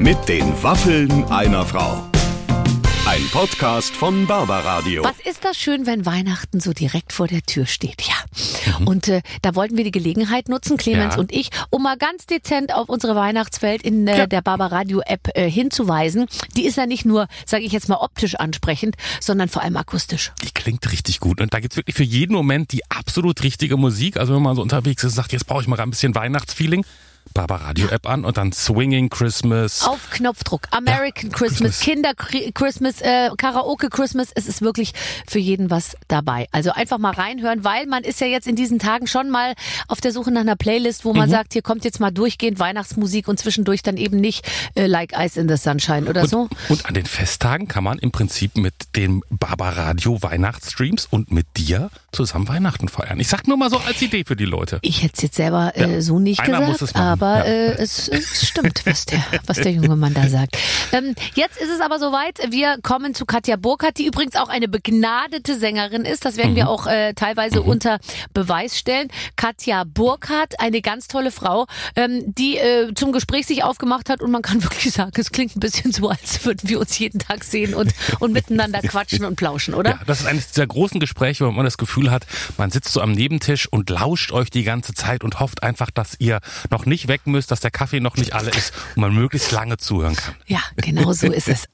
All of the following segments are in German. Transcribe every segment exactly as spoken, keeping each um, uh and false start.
Mit den Waffeln einer Frau. Ein Podcast von Barbaradio. Was ist das schön, wenn Weihnachten so direkt vor der Tür steht? Ja. Mhm. Und äh, da wollten wir die Gelegenheit nutzen, Clemens ja. und ich, um mal ganz dezent auf unsere Weihnachtswelt in äh, ja. der Barbaradio-App äh, hinzuweisen. Die ist ja nicht nur, sage ich jetzt mal, optisch ansprechend, sondern vor allem akustisch. Die klingt richtig gut. Und da gibt's wirklich für jeden Moment die absolut richtige Musik. Also wenn man so unterwegs ist und sagt, jetzt brauche ich mal ein bisschen Weihnachtsfeeling. Barbaradio-App an und dann Swinging Christmas. Auf Knopfdruck. American ja, Christmas, Christmas, Kinder-Christmas, äh, Karaoke-Christmas. Es ist wirklich für jeden was dabei. Also einfach mal reinhören, weil man ist ja jetzt in diesen Tagen schon mal auf der Suche nach einer Playlist, wo man mhm. sagt, hier kommt jetzt mal durchgehend Weihnachtsmusik und zwischendurch dann eben nicht äh, Like Ice in the Sunshine oder und, so. Und an den Festtagen kann man im Prinzip mit dem Barbaradio Weihnachtsstreams und mit dir zusammen Weihnachten feiern. Ich sag nur mal so als Idee für die Leute. Ich hätte es jetzt selber äh, ja. so nicht Einer gesagt, muss es machen. aber Ja. äh, es, es stimmt, was der, was der junge Mann da sagt. Ähm, jetzt ist es aber soweit. Wir kommen zu Katja Burkhardt, die übrigens auch eine begnadete Sängerin ist. Das werden mhm. wir auch äh, teilweise mhm. unter Beweis stellen. Katja Burkhardt, eine ganz tolle Frau, ähm, die äh, zum Gespräch sich aufgemacht hat und man kann wirklich sagen, es klingt ein bisschen so, als würden wir uns jeden Tag sehen und, und miteinander quatschen und plauschen, oder? Ja, das ist eines dieser großen Gespräche, wo man das Gefühl hat, man sitzt so am Nebentisch und lauscht euch die ganze Zeit und hofft einfach, dass ihr noch nicht weg müsst, dass der Kaffee noch nicht alle ist und man möglichst lange zuhören kann. Ja, genau so ist es.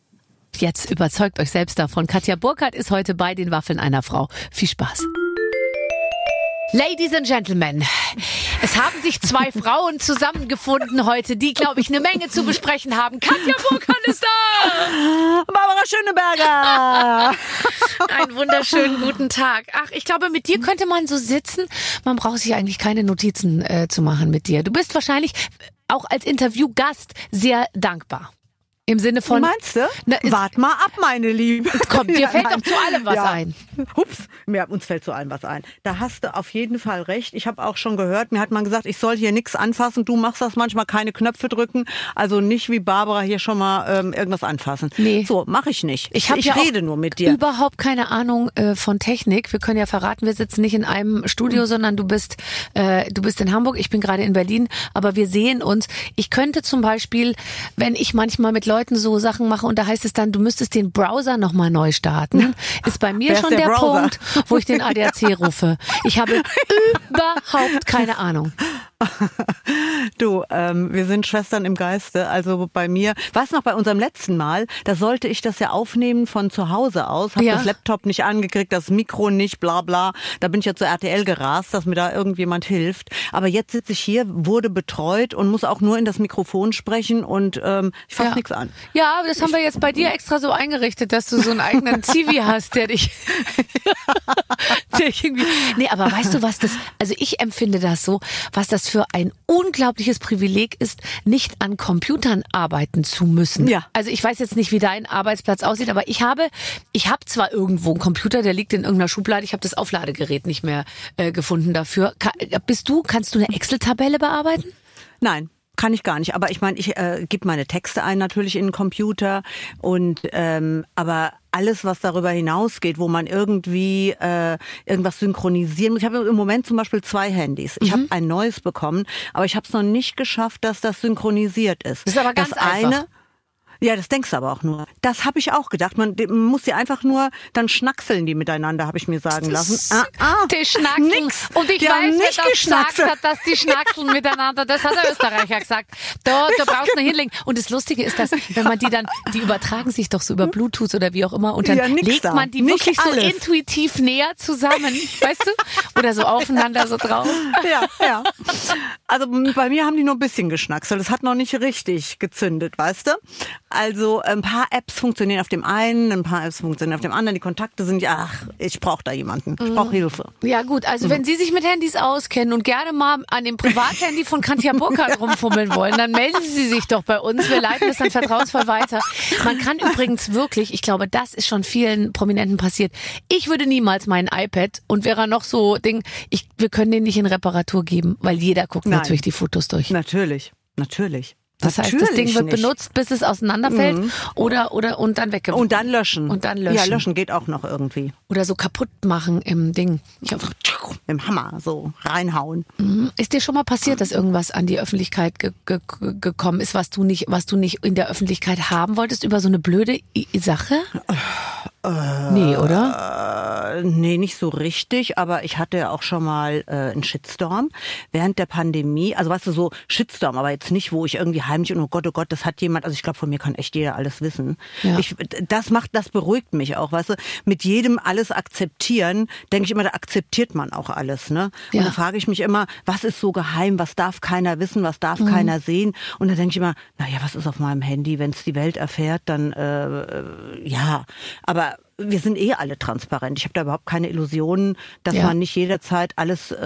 Jetzt überzeugt euch selbst davon. Katja Burkhardt ist heute bei den Waffeln einer Frau. Viel Spaß. Ladies and Gentlemen, es haben sich zwei Frauen zusammengefunden heute, die, glaube ich, eine Menge zu besprechen haben. Katja Burkhardt ist da! Barbara Schöneberger! Einen wunderschönen guten Tag. Ach, ich glaube, mit dir könnte man so sitzen. Man braucht sich eigentlich keine Notizen äh, zu machen mit dir. Du bist wahrscheinlich auch als Interviewgast sehr dankbar. Im Sinne von... Meinst du? Na, Wart mal ab, meine Liebe. Komm, dir fällt doch zu allem was ja. ein. Hups, mir, uns fällt zu allem was ein. Da hast du auf jeden Fall recht. Ich habe auch schon gehört, mir hat man gesagt, ich soll hier nichts anfassen. Du machst das manchmal, keine Knöpfe drücken. Also nicht wie Barbara hier schon mal ähm, irgendwas anfassen. Nee. So, mache ich nicht. Ich, ich ja rede nur mit dir. Überhaupt keine Ahnung äh, von Technik. Wir können ja verraten, wir sitzen nicht in einem Studio, mhm. sondern du bist, äh, du bist in Hamburg, ich bin gerade in Berlin. Aber wir sehen uns. Ich könnte zum Beispiel, wenn ich manchmal mit Leuten so Sachen mache und da heißt es dann, du müsstest den Browser nochmal neu starten, ist bei mir schon der, der Punkt, wo ich den A D A C rufe. Ich habe überhaupt keine Ahnung. Du, ähm, wir sind Schwestern im Geiste. Also bei mir, weißt du noch, bei unserem letzten Mal, da sollte ich das ja aufnehmen von zu Hause aus, habe ja. das Laptop nicht angekriegt, das Mikro nicht, bla bla. Da bin ich ja zur R T L gerast, dass mir da irgendjemand hilft. Aber jetzt sitze ich hier, wurde betreut und muss auch nur in das Mikrofon sprechen und ähm, ich fasse ja. nichts an. Ja, das haben wir jetzt bei dir extra so eingerichtet, dass du so einen eigenen Zivi hast, der dich, der irgendwie... Nee, aber weißt du was, das, also ich empfinde das so, was das für ein unglaubliches Privileg ist, nicht an Computern arbeiten zu müssen. Ja. Also ich weiß jetzt nicht, wie dein Arbeitsplatz aussieht, aber ich habe, ich habe zwar irgendwo einen Computer, der liegt in irgendeiner Schublade, ich habe das Aufladegerät nicht mehr äh, gefunden dafür. Ka- bist du, kannst du eine Excel-Tabelle bearbeiten? Nein. Kann ich gar nicht, aber ich meine, ich äh, gebe meine Texte ein natürlich in den Computer und ähm, aber alles, was darüber hinausgeht, wo man irgendwie äh, irgendwas synchronisieren muss. Ich habe im Moment zum Beispiel zwei Handys. Ich mhm. habe ein neues bekommen, aber ich habe es noch nicht geschafft, dass das synchronisiert ist. Das ist aber ganz das einfach. Eine, ja, das denkst du aber auch nur. Das habe ich auch gedacht. Man, man muss die einfach nur, dann schnackseln die miteinander, habe ich mir sagen lassen. Ah, ah, die schnackseln. Nix. Und ich die weiß, wer das gesagt hat, dass die schnackseln miteinander. Das hat der Österreicher gesagt. Da, da brauchst du nur hinlegen. Und das Lustige ist, dass wenn man die dann, die übertragen sich doch so über Bluetooth oder wie auch immer und dann ja, legt da. man die nicht wirklich alles. so intuitiv näher zusammen, weißt du? Oder so aufeinander so drauf. Ja, ja. Also bei mir haben die nur ein bisschen geschnackselt. Das hat noch nicht richtig gezündet, weißt du? Also ein paar Apps funktionieren auf dem einen, ein paar Apps funktionieren auf dem anderen. Die Kontakte sind ja, ach, ich brauche da jemanden. Ich brauche Hilfe. Ja gut, also wenn Sie sich mit Handys auskennen und gerne mal an dem Privathandy von Katja Burkhardt rumfummeln wollen, dann melden Sie sich doch bei uns. Wir leiten das dann vertrauensvoll weiter. Man kann übrigens wirklich, ich glaube, das ist schon vielen Prominenten passiert. Ich würde niemals mein iPad und wäre noch so Ding, ich, wir können den nicht in Reparatur geben, weil jeder guckt Nein. natürlich die Fotos durch. Natürlich, natürlich. Das heißt, das Ding wird nicht benutzt, bis es auseinanderfällt mhm. oder, oder und dann weggeworfen. Und dann löschen. Und dann löschen. Ja, löschen geht auch noch irgendwie. Oder so kaputt machen im Ding. Ich hab, Im Hammer so reinhauen. Ist dir schon mal passiert, dass irgendwas an die Öffentlichkeit ge- ge- gekommen ist, was du nicht, was du nicht in der Öffentlichkeit haben wolltest, über so eine blöde I- Sache? Äh, nee, oder? Äh, nee, nicht so richtig, aber ich hatte auch schon mal äh, einen Shitstorm während der Pandemie. Also weißt du, so Shitstorm, aber jetzt nicht, wo ich irgendwie heimlich und oh Gott, oh Gott, das hat jemand, also ich glaube, von mir kann echt jeder alles wissen. Ja. Ich, das macht, das beruhigt mich auch, weißt du, mit jedem alles akzeptieren, denke ich immer, da akzeptiert man auch alles, ne? Und ja. da frage ich mich immer, was ist so geheim, was darf keiner wissen, was darf mhm. keiner sehen? Und da denke ich immer, naja, was ist auf meinem Handy, wenn es die Welt erfährt, dann äh, ja, aber wir sind eh alle transparent. Ich habe da überhaupt keine Illusionen, dass ja. man nicht jederzeit alles äh,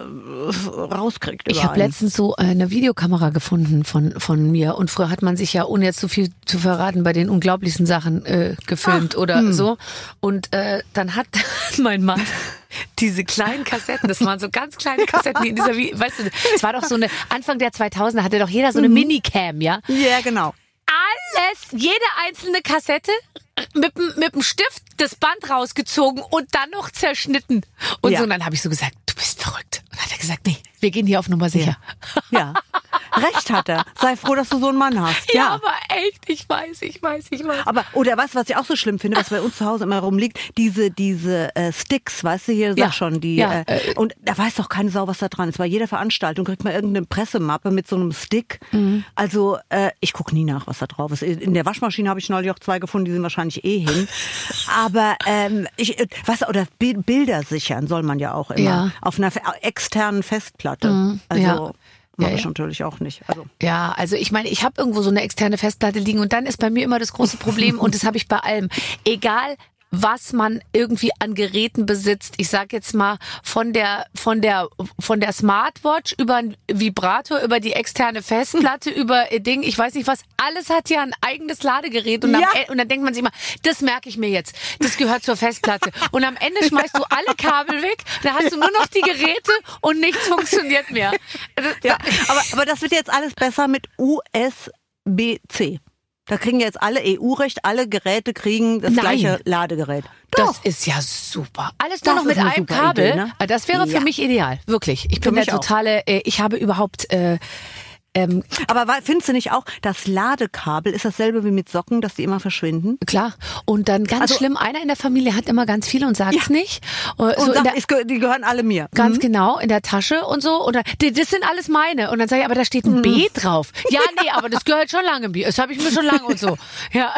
rauskriegt. Ich habe letztens so eine Videokamera gefunden von von mir und früher hat man sich ja, ohne jetzt zu viel zu verraten, bei den unglaublichsten Sachen äh, gefilmt Ach, oder hm. so. Und äh, dann hat mein Mann diese kleinen Kassetten, das waren so ganz kleine Kassetten, die in dieser, weißt du, es war doch so eine, Anfang der zweitausender hatte doch jeder so eine mhm. Minicam, ja? Ja, genau. Alles, jede einzelne Kassette mit, mit dem Stift das Band rausgezogen und dann noch zerschnitten. Und ja. so, und dann habe ich so gesagt, du bist verrückt. Und dann hat er gesagt, nee, wir gehen hier auf Nummer sicher. Ja. ja. Recht hat er. Sei froh, dass du so einen Mann hast. Ja, ja, aber echt, ich weiß, ich weiß, ich weiß. Aber, oder was, was ich auch so schlimm finde, was bei uns zu Hause immer rumliegt, diese, diese äh, Sticks, weißt du, hier sag ja. schon, die, ja. äh, und da weiß doch keine Sau, was da dran ist. Bei jeder Veranstaltung kriegt man irgendeine Pressemappe mit so einem Stick. Mhm. Also, äh, ich gucke nie nach, was da drauf ist. In der Waschmaschine habe ich neulich auch zwei gefunden, die sind wahrscheinlich eh hin. Aber, ähm, ich, was, oder Bilder sichern soll man ja auch immer. Ja. Auf einer externen Festplatte. Mhm. Also, ja. Mache ja, ich ja. natürlich auch nicht. Also. Ja, also ich meine, ich habe irgendwo so eine externe Festplatte liegen und dann ist bei mir immer das große Problem und das habe ich bei allem. Egal, was man irgendwie an Geräten besitzt. Ich sag jetzt mal von der von der von der Smartwatch über einen Vibrator, über die externe Festplatte, über Ding, ich weiß nicht was, alles hat ja ein eigenes Ladegerät und, ja. am, und dann denkt man sich immer, das merke ich mir jetzt, das gehört zur Festplatte und am Ende schmeißt du alle Kabel weg, dann hast du nur noch die Geräte und nichts funktioniert mehr. Ja, aber aber das wird jetzt alles besser mit U S B C. Da kriegen jetzt alle E U-Recht, alle Geräte kriegen das Nein. gleiche Ladegerät. Doch. Das ist ja super. Alles nur das noch mit einem Kabel. Idee, ne? Das wäre für ja. mich ideal, wirklich. Ich bin der totale, äh, ich habe überhaupt... Äh, Ähm, Aber findest du nicht auch, das Ladekabel ist dasselbe wie mit Socken, dass die immer verschwinden? Klar. Und dann ganz also, schlimm, einer in der Familie hat immer ganz viele und sagt es ja. nicht. So und sagt, der, ich, die gehören alle mir. Ganz mhm. genau, in der Tasche und so. Und dann, das sind alles meine. Und dann sage ich, aber da steht ein mhm. B drauf. Ja, nee, aber das gehört schon lange mir. Das habe ich mir schon lange und so. Ja.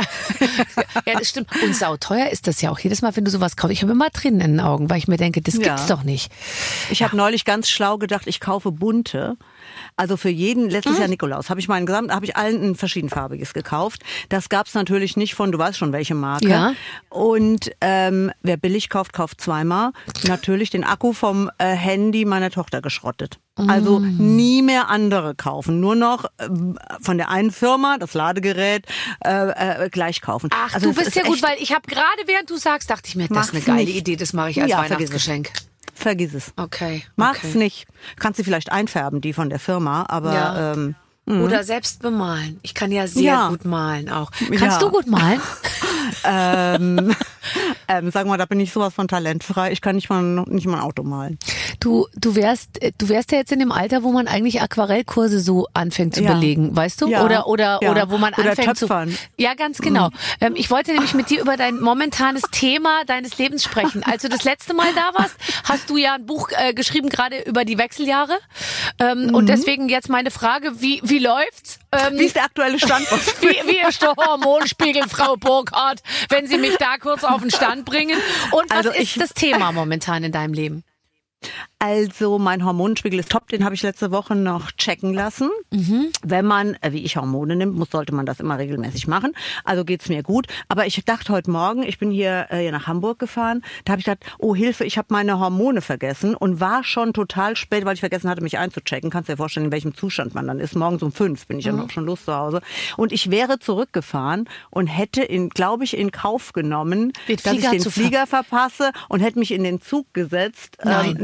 ja, das stimmt. Und sauteuer ist das ja auch. Jedes Mal, wenn du sowas kaufst, ich habe immer Tränen in den Augen, weil ich mir denke, das gibt's ja. doch nicht. Ich ja. habe neulich ganz schlau gedacht, ich kaufe bunte. Also für jeden, letztes mhm. Jahr Nikolaus, habe ich meinen gesamt, habe ich allen ein verschiedenfarbiges gekauft. Das gab's natürlich nicht von, du weißt schon welche Marke. Ja. Und ähm, wer billig kauft, kauft zweimal. Natürlich den Akku vom äh, Handy meiner Tochter geschrottet. Mhm. Also nie mehr andere kaufen, nur noch äh, von der einen Firma das Ladegerät äh, äh, gleich kaufen. Ach, also du bist ja gut, weil ich habe gerade während du sagst, dachte ich mir, das ist eine geile nicht. Idee, das mache ich als ja, Weihnachtsgeschenk. Vergiss es. Okay. Mach's okay. nicht. Kannst du vielleicht einfärben, die von der Firma, aber ja. ähm, oder selbst bemalen. Ich kann ja sehr ja. gut malen auch. Ja. Kannst du gut malen? ähm, ähm, sag mal, da bin ich sowas von talentfrei. Ich kann nicht mal nicht mal ein Auto malen. Du du wärst du wärst ja jetzt in dem Alter, wo man eigentlich Aquarellkurse so anfängt zu ja. belegen, weißt du? Ja. Oder oder ja. oder wo man oder anfängt töpfern. zu Ja, ganz genau. Mhm. Ähm, ich wollte nämlich mit dir über dein momentanes Thema deines Lebens sprechen. Als du das letzte Mal da warst, hast du ja ein Buch äh, geschrieben gerade über die Wechseljahre. Ähm, mhm. Und deswegen jetzt meine Frage, wie wie läuft's? Ähm, wie ist der aktuelle Stand? wie, wie ist der Hormonspiegel, Frau Burkhardt, wenn Sie mich da kurz auf den Stand bringen? Und was also ist ich, das Thema momentan in deinem Leben? Also mein Hormonspiegel ist top, den habe ich letzte Woche noch checken lassen. Mhm. Wenn man, wie ich Hormone nimmt, muss, sollte man das immer regelmäßig machen. Also geht's mir gut. Aber ich dachte heute Morgen, ich bin hier, äh, hier nach Hamburg gefahren, da habe ich gedacht, oh Hilfe, ich habe meine Hormone vergessen und war schon total spät, weil ich vergessen hatte, mich einzuchecken. Kannst dir vorstellen, in welchem Zustand man dann ist. Morgens um fünf bin ich mhm. ja noch schon los zu Hause. Und ich wäre zurückgefahren und hätte, in, glaube ich, in Kauf genommen, den dass ich den Flieger ver- verpasse und hätte mich in den Zug gesetzt, ähm, nicht ohne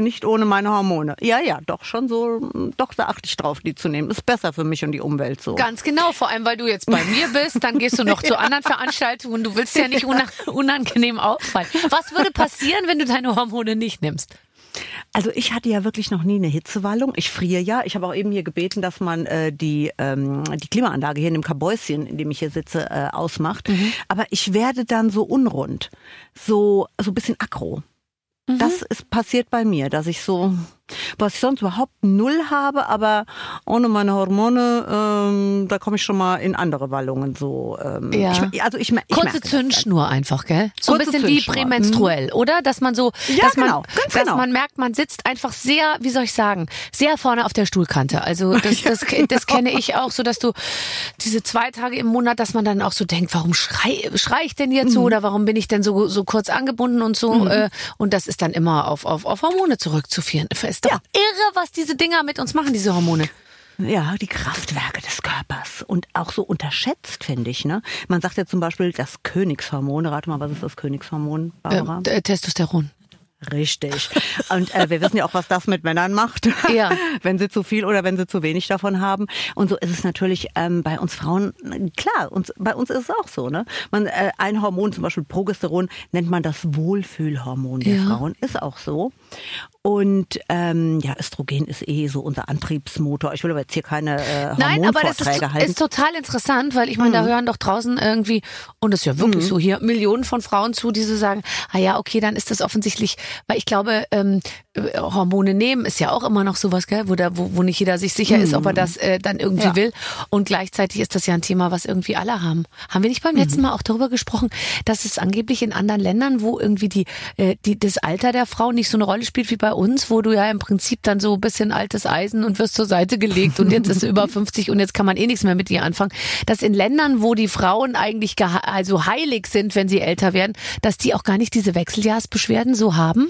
ohne meine Hormone. Ja, ja, doch schon so, doch da achte ich drauf, die zu nehmen. Ist besser für mich und die Umwelt so. Ganz genau, vor allem, weil du jetzt bei mir bist, dann gehst du noch zu anderen Veranstaltungen. Du willst ja nicht unangenehm auffallen. Was würde passieren, wenn du deine Hormone nicht nimmst? Also ich hatte ja wirklich noch nie eine Hitzewallung. Ich friere ja. Ich habe auch eben hier gebeten, dass man äh, die, ähm, die Klimaanlage hier in dem Kabäuschen, in dem ich hier sitze, äh, ausmacht. Mhm. Aber ich werde dann so unrund, so, so ein bisschen aggro. Mhm. Das ist passiert bei mir, dass ich so, was ich sonst überhaupt null habe, aber ohne meine Hormone, ähm, da komme ich schon mal in andere Wallungen. So, ähm, ja. ich, also ich, ich Kurze Zündschnur einfach, gell? So ein bisschen wie prämenstruell, oder? Dass man so, ja, dass genau, man, ganz dass genau. man merkt, man sitzt einfach sehr, wie soll ich sagen, sehr vorne auf der Stuhlkante. Also das, das, das kenne ich auch, so dass du diese zwei Tage im Monat, dass man dann auch so denkt, warum schrei, schrei ich denn jetzt so, mhm. oder warum bin ich denn so, so kurz angebunden und so, mhm. äh, und das ist dann immer auf, auf, auf Hormone zurückzuführen. Ist doch ja. irre, was diese Dinger mit uns machen, diese Hormone. Ja, die Kraftwerke des Körpers. Und auch so unterschätzt, finde ich. Ne? Man sagt ja zum Beispiel das Königshormon. Rate mal, was ist das Königshormon, Barbara? Äh, Testosteron. Richtig. Und äh, wir wissen ja auch, was das mit Männern macht, ja. wenn sie zu viel oder wenn sie zu wenig davon haben. Und so ist es natürlich ähm, bei uns Frauen, klar, uns, bei uns ist es auch so. Ne? Man, äh, ein Hormon, zum Beispiel Progesteron, nennt man das Wohlfühlhormon der ja. Frauen, ist auch so. Und ähm, ja, Östrogen ist eh so unser Antriebsmotor. Ich will aber jetzt hier keine äh, Hormonvorträge Nein, aber das ist, halten. ist total interessant, weil ich meine, da hören doch draußen irgendwie, und das ist ja wirklich mhm. so hier, Millionen von Frauen zu, die so sagen, ah ja, okay, dann ist das offensichtlich, weil ich glaube, ähm, Hormone nehmen ist ja auch immer noch sowas, gell, wo, da, wo, wo nicht jeder sich sicher mhm. ist, ob er das äh, dann irgendwie ja. will. Und gleichzeitig ist das ja ein Thema, was irgendwie alle haben. Haben wir nicht beim mhm. letzten Mal auch darüber gesprochen, dass es angeblich in anderen Ländern, wo irgendwie die, äh, die das Alter der Frau nicht so eine Rolle spielt wie bei uns, wo du ja im Prinzip dann so ein bisschen altes Eisen und wirst zur Seite gelegt und jetzt ist sie über fünfzig und jetzt kann man eh nichts mehr mit dir anfangen, dass in Ländern, wo die Frauen eigentlich geha- also heilig sind, wenn sie älter werden, dass die auch gar nicht diese Wechseljahrsbeschwerden so haben?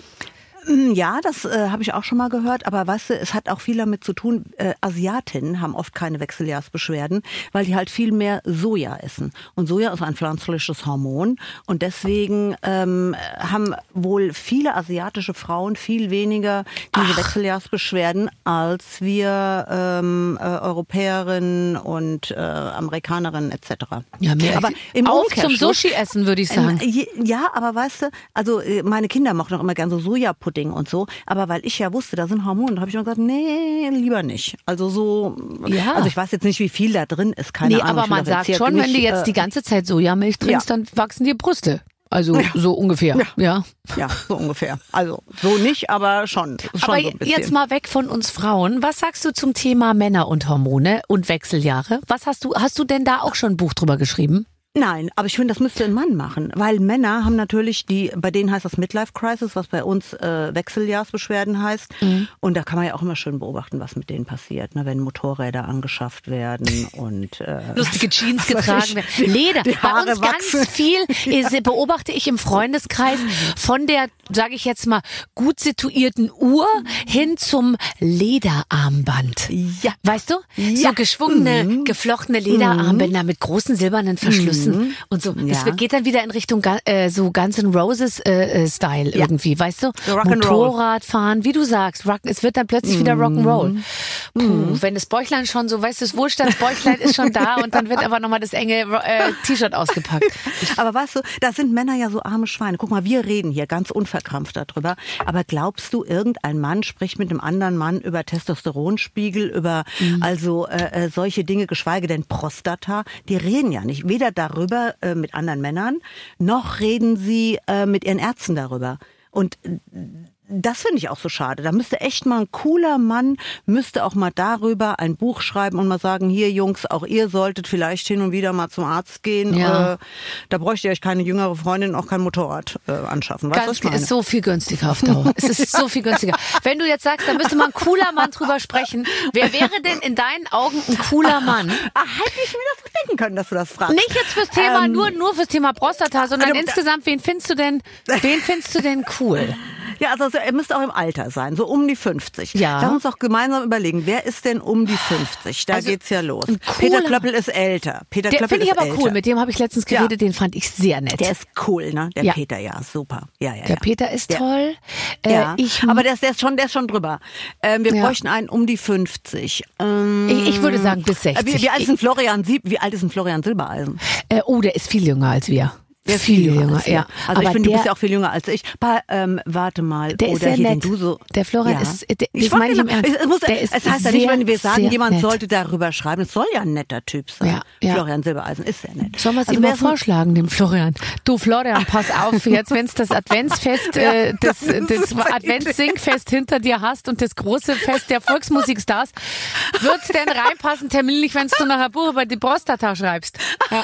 Ja, das äh, habe ich auch schon mal gehört, aber weißt du, es hat auch viel damit zu tun, äh, Asiatinnen haben oft keine Wechseljahrsbeschwerden, weil die halt viel mehr Soja essen. Und Soja ist ein pflanzliches Hormon und deswegen ähm, haben wohl viele asiatische Frauen viel weniger diese Ach. Wechseljahrsbeschwerden als wir ähm, äh, Europäerinnen und äh, Amerikanerinnen et cetera. Ja, mehr aber im auf zum Sushi essen, würde ich sagen. Äh, ja, aber weißt du, also meine Kinder mochten auch immer gern so Sojapudding und so, aber weil ich ja wusste, da sind Hormone, da habe ich mir gesagt, nee, lieber nicht. Also so, ja. also ich weiß jetzt nicht, wie viel da drin ist, keine nee, Ahnung. Aber man sagt schon, nicht, wenn du jetzt äh, die ganze Zeit Sojamilch trinkst, ja. dann wachsen dir Brüste. Also ja. so ungefähr. Ja. ja, ja, so ungefähr. Also so nicht, aber schon. schon aber so ein bisschen. Jetzt mal weg von uns Frauen. Was sagst du zum Thema Männer und Hormone und Wechseljahre? Was hast du, hast du denn da auch schon ein Buch drüber geschrieben? Nein, aber ich finde, das müsste ein Mann machen, weil Männer haben natürlich die, bei denen heißt das Midlife Crisis, was bei uns äh, Wechseljahrsbeschwerden heißt. Mhm. Und da kann man ja auch immer schön beobachten, was mit denen passiert, ne, wenn Motorräder angeschafft werden und äh, lustige Jeans getragen werden. Leder. Die Haare bei uns wachsen. Ganz viel ist, beobachte ich im Freundeskreis von der, sage ich jetzt mal, gut situierten Uhr hin zum Lederarmband. Ja. Weißt du? Ja. So geschwungene, mhm. geflochtene Lederarmbänder mhm. mit großen silbernen Verschlüssen. Mhm. Und so, ja. das geht dann wieder in Richtung äh, so Guns N' Roses äh, Style ja. irgendwie, weißt du? So Motorradfahren, wie du sagst, Rock, es wird dann plötzlich mhm. wieder Rock'n'Roll. Puh, mhm. wenn das Bäuchlein schon so, weißt du, das Wohlstandsbäuchlein ist schon da und dann wird aber nochmal das enge äh, T-Shirt ausgepackt. Aber weißt du, da sind Männer ja so arme Schweine. Guck mal, wir reden hier ganz unverkrampft darüber. Aber glaubst du, irgendein Mann spricht mit einem anderen Mann über Testosteronspiegel, über mhm. also äh, solche Dinge, geschweige denn Prostata? Die reden ja nicht. Weder darüber darüber äh, mit anderen Männern, noch reden sie äh, mit ihren Ärzten darüber. Und äh, das finde ich auch so schade. Da müsste echt mal ein cooler Mann, müsste auch mal darüber ein Buch schreiben und mal sagen, hier Jungs, auch ihr solltet vielleicht hin und wieder mal zum Arzt gehen. Ja. Äh, da bräuchte ihr euch keine jüngere Freundin, auch kein Motorrad äh, anschaffen. Weißt, Ganz, was ich meine? ist so viel günstiger auf Dauer. Es ist so viel günstiger. Wenn du jetzt sagst, da müsste mal ein cooler Mann drüber sprechen. Wer wäre denn in deinen Augen ein cooler Mann? Ah, hätte ich mir das denken können, dass du das fragst. Nicht jetzt fürs Thema, Ähm, nur, nur fürs Thema Prostata, sondern also, insgesamt, wen findest du denn, wen findest du denn cool? Ja, also er müsste auch im Alter sein, so um die fünfzig. Ja. Lass uns doch gemeinsam überlegen, wer ist denn um die fünfzig? Da Also, geht's ja los. ein Peter cooler- Klöppel ist älter. Peter Der Klöppel finde ich ist aber älter. cool, mit dem habe ich letztens geredet, Ja. den fand ich sehr nett. Der ist cool, ne? Der Ja. Peter, ja, super. Ja, ja, Der ja. Peter ist Ja. toll. Äh, Ja, ich, aber der ist, der ist schon, der ist schon drüber. Ähm, wir Ja. bräuchten einen um die fünfzig. Ähm, ich, ich würde sagen bis sechzig. Wie, wie alt ist denn Florian Sieb, wie alt ist denn Florian Silbereisen? äh, oh, der ist viel jünger als wir. Der ist viel jünger, als wir. ja. Also ich aber finde, du der, bist ja auch viel jünger als ich. Pa, ähm, warte mal. Der ist oder sehr hier, nett. den du so. Der Florian ja. ist- der- ich das meine ich im genau. Ernst. Es, muss, Der ist es heißt ja nicht, sehr, wenn wir sagen, sehr jemand nett. sollte darüber schreiben. Es soll ja ein netter Typ sein. Ja, ja. Florian Silbereisen ist sehr nett. Sollen wir es Also ihm wer mal ist ein- vorschlagen, dem Florian? Du Florian, pass auf, jetzt wenn es das Adventsfest, äh, das, das ist das eine Adventssingfest hinter dir hast und das große Fest der Volksmusikstars, wird's denn reinpassen terminlich, wenn du nachher Buch über die Prostata schreibst? Ja.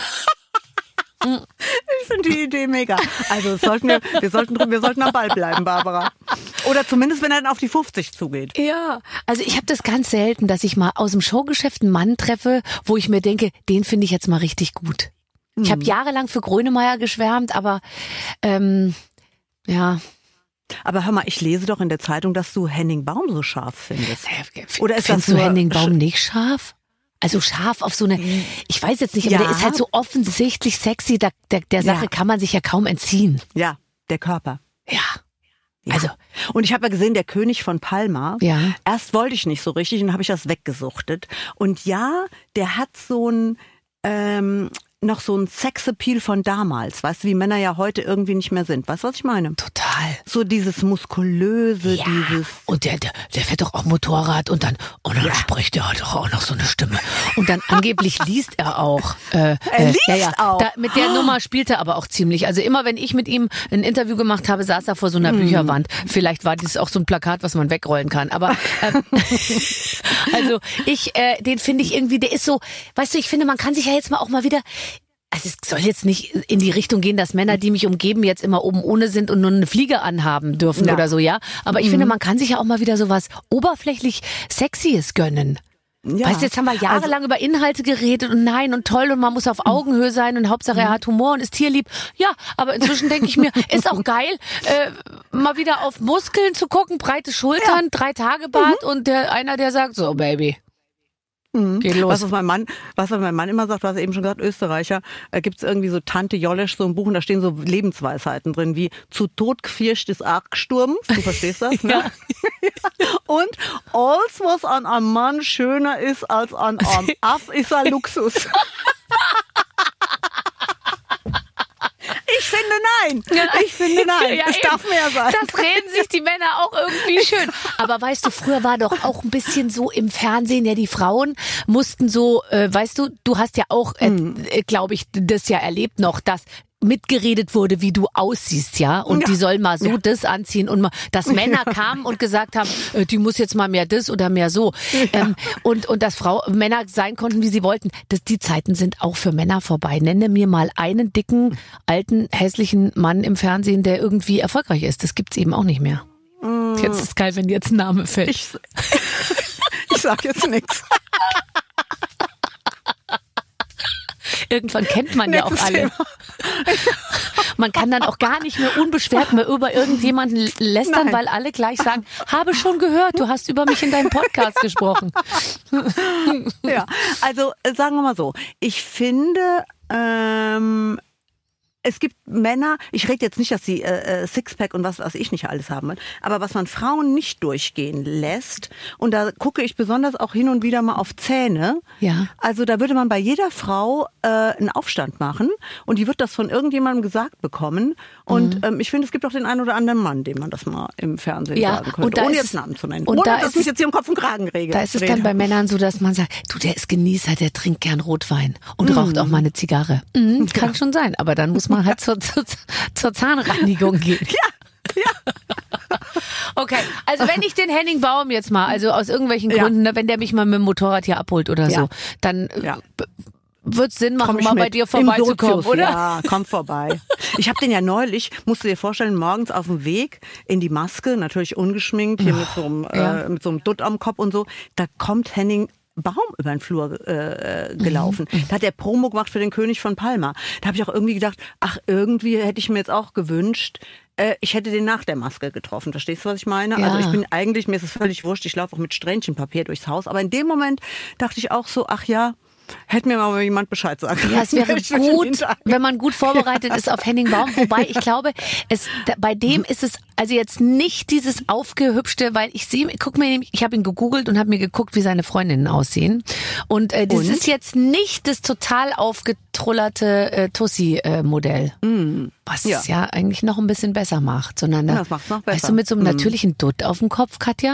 Ich finde die Idee mega. Also es sollten wir, wir, sollten, wir sollten am Ball bleiben, Barbara. Oder zumindest, wenn er dann auf die fünfzig zugeht. Ja, also ich habe das ganz selten, dass ich mal aus dem Showgeschäft einen Mann treffe, wo ich mir denke, den finde ich jetzt mal richtig gut. Ich habe jahrelang für Grönemeyer geschwärmt, aber ähm, ja. Aber hör mal, ich lese doch in der Zeitung, dass du Henning Baum so scharf findest. Oder ist Findest das du nur Henning Baum sch- nicht scharf? Also scharf auf so eine, ich weiß jetzt nicht, aber Ja. der ist halt so offensichtlich sexy, da, der, der Sache Ja. kann man sich ja kaum entziehen. Ja, der Körper. Ja. Ja. Also, Und ich habe ja gesehen, der König von Palma. Ja. Erst wollte ich nicht so richtig und dann habe ich das weggesuchtet. Und ja, der hat so ein ähm, noch so ein Sexappeal von damals. Weißt du, wie Männer ja heute irgendwie nicht mehr sind. Weißt du, was ich meine? total. So dieses muskulöse, Ja. dieses. Und der, der, der fährt doch auch Motorrad und dann, und dann spricht er doch auch noch so eine Stimme. Und dann angeblich liest er auch. Äh, Er äh, liest ja, ja. auch. Da, mit der Nummer spielt er aber auch ziemlich. Also immer wenn ich mit ihm ein Interview gemacht habe, saß er vor so einer Bücherwand. Vielleicht war das auch so ein Plakat, was man wegrollen kann. Aber ähm, also ich, äh, den finde ich irgendwie, der ist so, weißt du, ich finde, man kann sich ja jetzt mal auch mal wieder. Also es soll jetzt nicht in die Richtung gehen, dass Männer, die mich umgeben, jetzt immer oben ohne sind und nur eine Fliege anhaben dürfen Ja. oder so, ja. Aber ich finde, man kann sich ja auch mal wieder so was oberflächlich Sexyes gönnen. Ja. Weißt du, jetzt haben wir jahrelang über Inhalte geredet und nein und toll und man muss auf Augenhöhe sein und Hauptsache er hat Humor und ist tierlieb. Ja, aber inzwischen denke ich mir, ist auch geil, äh, mal wieder auf Muskeln zu gucken, breite Schultern, drei Tage Bart und der, einer, der sagt so, Baby. Geht los. Was, was mein Mann, was mein Mann immer sagt, was er eben schon gesagt, Österreicher, äh, gibt es irgendwie so Tante Jollesch, so ein Buch, und da stehen so Lebensweisheiten drin, wie zu Tod gefierscht ist Argsturm. Du verstehst das, ne? Ja. Und alles, was an einem Mann schöner ist als an einem Aff, ist ein Luxus. Ich finde nein. Ich finde nein. Ja, es eben. darf mehr sein. Das reden sich die Männer auch irgendwie schön. Aber weißt du, früher war doch auch ein bisschen so im Fernsehen, ja, die Frauen mussten so, äh, weißt du, du hast ja auch, äh, äh, glaube ich, das ja erlebt noch, dass mitgeredet wurde, wie du aussiehst, ja, und Ja. die sollen mal so Ja. das anziehen und mal, dass Männer kamen und gesagt haben, äh, die muss jetzt mal mehr das oder mehr so, ähm, und und dass Frau Männer sein konnten, wie sie wollten. Das, die Zeiten sind auch für Männer vorbei. Nenne mir mal einen dicken, alten, hässlichen Mann im Fernsehen, der irgendwie erfolgreich ist. Das gibt's eben auch nicht mehr. Jetzt ist es geil, wenn dir jetzt ein Name fällt. Ich, ich sag jetzt nichts. Irgendwann kennt man ja auch Nächstes alle. Thema. Man kann dann auch gar nicht mehr unbeschwert mehr über irgendjemanden lästern, Nein. weil alle gleich sagen, habe schon gehört, du hast über mich in deinem Podcast gesprochen. Ja, also äh, sagen wir mal so, ich finde, ähm, es gibt Männer, ich rede jetzt nicht, dass sie äh, Sixpack und was weiß ich nicht alles haben wollen, aber was man Frauen nicht durchgehen lässt, und da gucke ich besonders auch hin und wieder mal auf Zähne, Ja. also da würde man bei jeder Frau äh, einen Aufstand machen und die wird das von irgendjemandem gesagt bekommen und Mhm. ähm, ich finde, es gibt auch den einen oder anderen Mann, dem man das mal im Fernsehen Ja, sagen und könnte, da ohne ist jetzt es- Namen zu nennen, und ohne da dass ist ich es- jetzt hier im Kopf und Kragen rege. Da ist es dann bei Männern so, dass man sagt, du, der ist Genießer, der trinkt gern Rotwein und raucht auch mal eine Zigarre. Mhm, kann schon sein, aber dann muss man halt zur, zur, zur Zahnreinigung gehen. Ja, ja. Okay, also wenn ich den Henning Baum jetzt mal, also aus irgendwelchen Ja. Gründen, ne, wenn der mich mal mit dem Motorrad hier abholt oder Ja. so, dann äh, Ja. b- wird's Sinn machen, Komm ich mal bei mit. dir Im vorbeizukommen, Sozius, oder? Ja, komm vorbei. Ich habe den ja neulich, musst du dir vorstellen, morgens auf dem Weg in die Maske, natürlich ungeschminkt, hier mit so einem, Ja. äh, mit so einem Dutt am Kopf und so, da kommt Henning Baum über den Flur äh, gelaufen. Mhm. Da hat der Promo gemacht für den König von Palma. Da habe ich auch irgendwie gedacht, ach, irgendwie hätte ich mir jetzt auch gewünscht, äh, ich hätte den nach der Maske getroffen. Verstehst du, was ich meine? Ja. Also ich bin eigentlich, mir ist es völlig wurscht, ich laufe auch mit Strähnchenpapier durchs Haus. Aber in dem Moment dachte ich auch so, ach ja, hätte mir mal jemand Bescheid sagen können. Ja, es wäre gut, wenn man gut vorbereitet ist auf Henning Baum. Wobei ich glaube, es, bei dem ist es also jetzt nicht dieses aufgehübschte, weil ich sehe, guck mir nämlich, ich habe ihn gegoogelt und habe mir geguckt, wie seine Freundinnen aussehen. Und äh, das und? ist jetzt nicht das total aufgetrullerte äh, Tussi-Modell. Mm. Was ja. es ja eigentlich noch ein bisschen besser macht. Sondern da, ja, das macht's noch besser. Weißt du, mit so einem mm. natürlichen Dutt auf dem Kopf, Katja?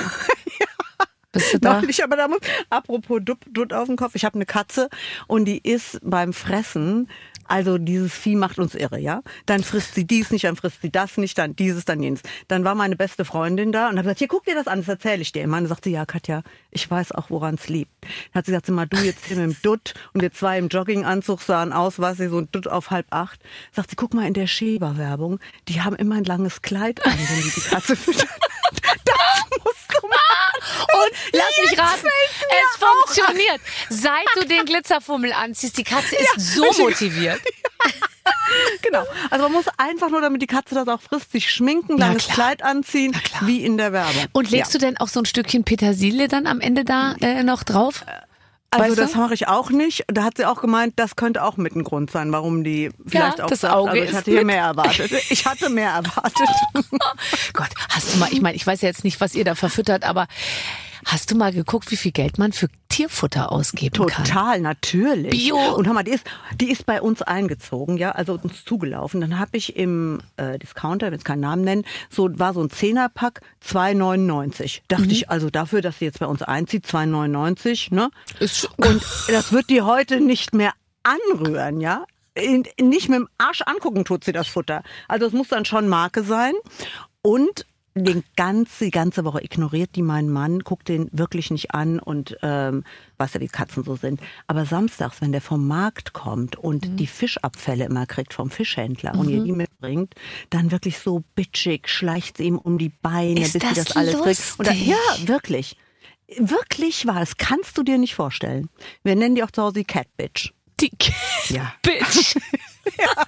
Bist du da? Noch nicht, aber da muss, apropos Dutt, Dutt auf dem Kopf, ich habe eine Katze und die ist beim Fressen, also dieses Vieh macht uns irre, ja. Dann frisst sie dies nicht, dann frisst sie das nicht, dann dieses, dann jenes. Dann war meine beste Freundin da und hat gesagt, hier, guck dir das an, das erzähle ich dir. Und dann sagt sie, ja Katja, ich weiß auch, woran es liegt. Dann hat sie gesagt, sag mal, du jetzt hier mit dem Dutt und wir zwei im Jogginganzug sahen aus, war sie so ein Dutt auf halb acht. Sagt sie, guck mal in der Schäber-Werbung, die haben immer ein langes Kleid an, wenn die die Katze füttern. Das musst du machen. Und lass mich raten, es funktioniert. Seit du den Glitzerfummel anziehst, die Katze ist ja, so motiviert. Genau. Also man muss einfach nur, damit die Katze das auch frisst, sich schminken, langes Kleid anziehen, wie in der Werbung. Und legst ja. du denn auch so ein Stückchen Petersilie dann am Ende da äh, noch drauf? Also weißt das du? mache ich auch nicht. Da hat sie auch gemeint, das könnte auch mit ein Grund sein, warum die vielleicht ja, auch das sagt, Auge also ich ist hatte hier mit. mehr erwartet. Ich hatte mehr erwartet. Gott, hast du mal, ich meine, ich weiß ja jetzt nicht, was ihr da verfüttert, aber hast du mal geguckt, wie viel Geld man für Tierfutter ausgeben Total, kann? Total, natürlich. Bio. Und hör mal, die ist, die ist bei uns eingezogen, ja, also uns zugelaufen. Dann habe ich im äh, Discounter, ich will jetzt keinen Namen nennen, so war so ein Zehnerpack, zwei neunundneunzig. Dachte mhm. ich, also dafür, dass sie jetzt bei uns einzieht, zwei neunundneunzig, ne? Ist Und das wird die heute nicht mehr anrühren, ja? Nicht mit dem Arsch angucken tut sie das Futter. Also es muss dann schon Marke sein. Und den ganze, die ganze Woche ignoriert die meinen Mann, guckt den wirklich nicht an und ähm, weiß ja, wie Katzen so sind. Aber samstags, wenn der vom Markt kommt und mhm. die Fischabfälle immer kriegt vom Fischhändler mhm. und ihr die mitbringt, dann wirklich so bitchig schleicht sie ihm um die Beine, Ist bis das sie das alles lustig? kriegt. Und dann, ja, wirklich. Wirklich wahr. Das kannst du dir nicht vorstellen. Wir nennen die auch zu Hause die Cat Bitch. Die Cat ja. Bitch. ja.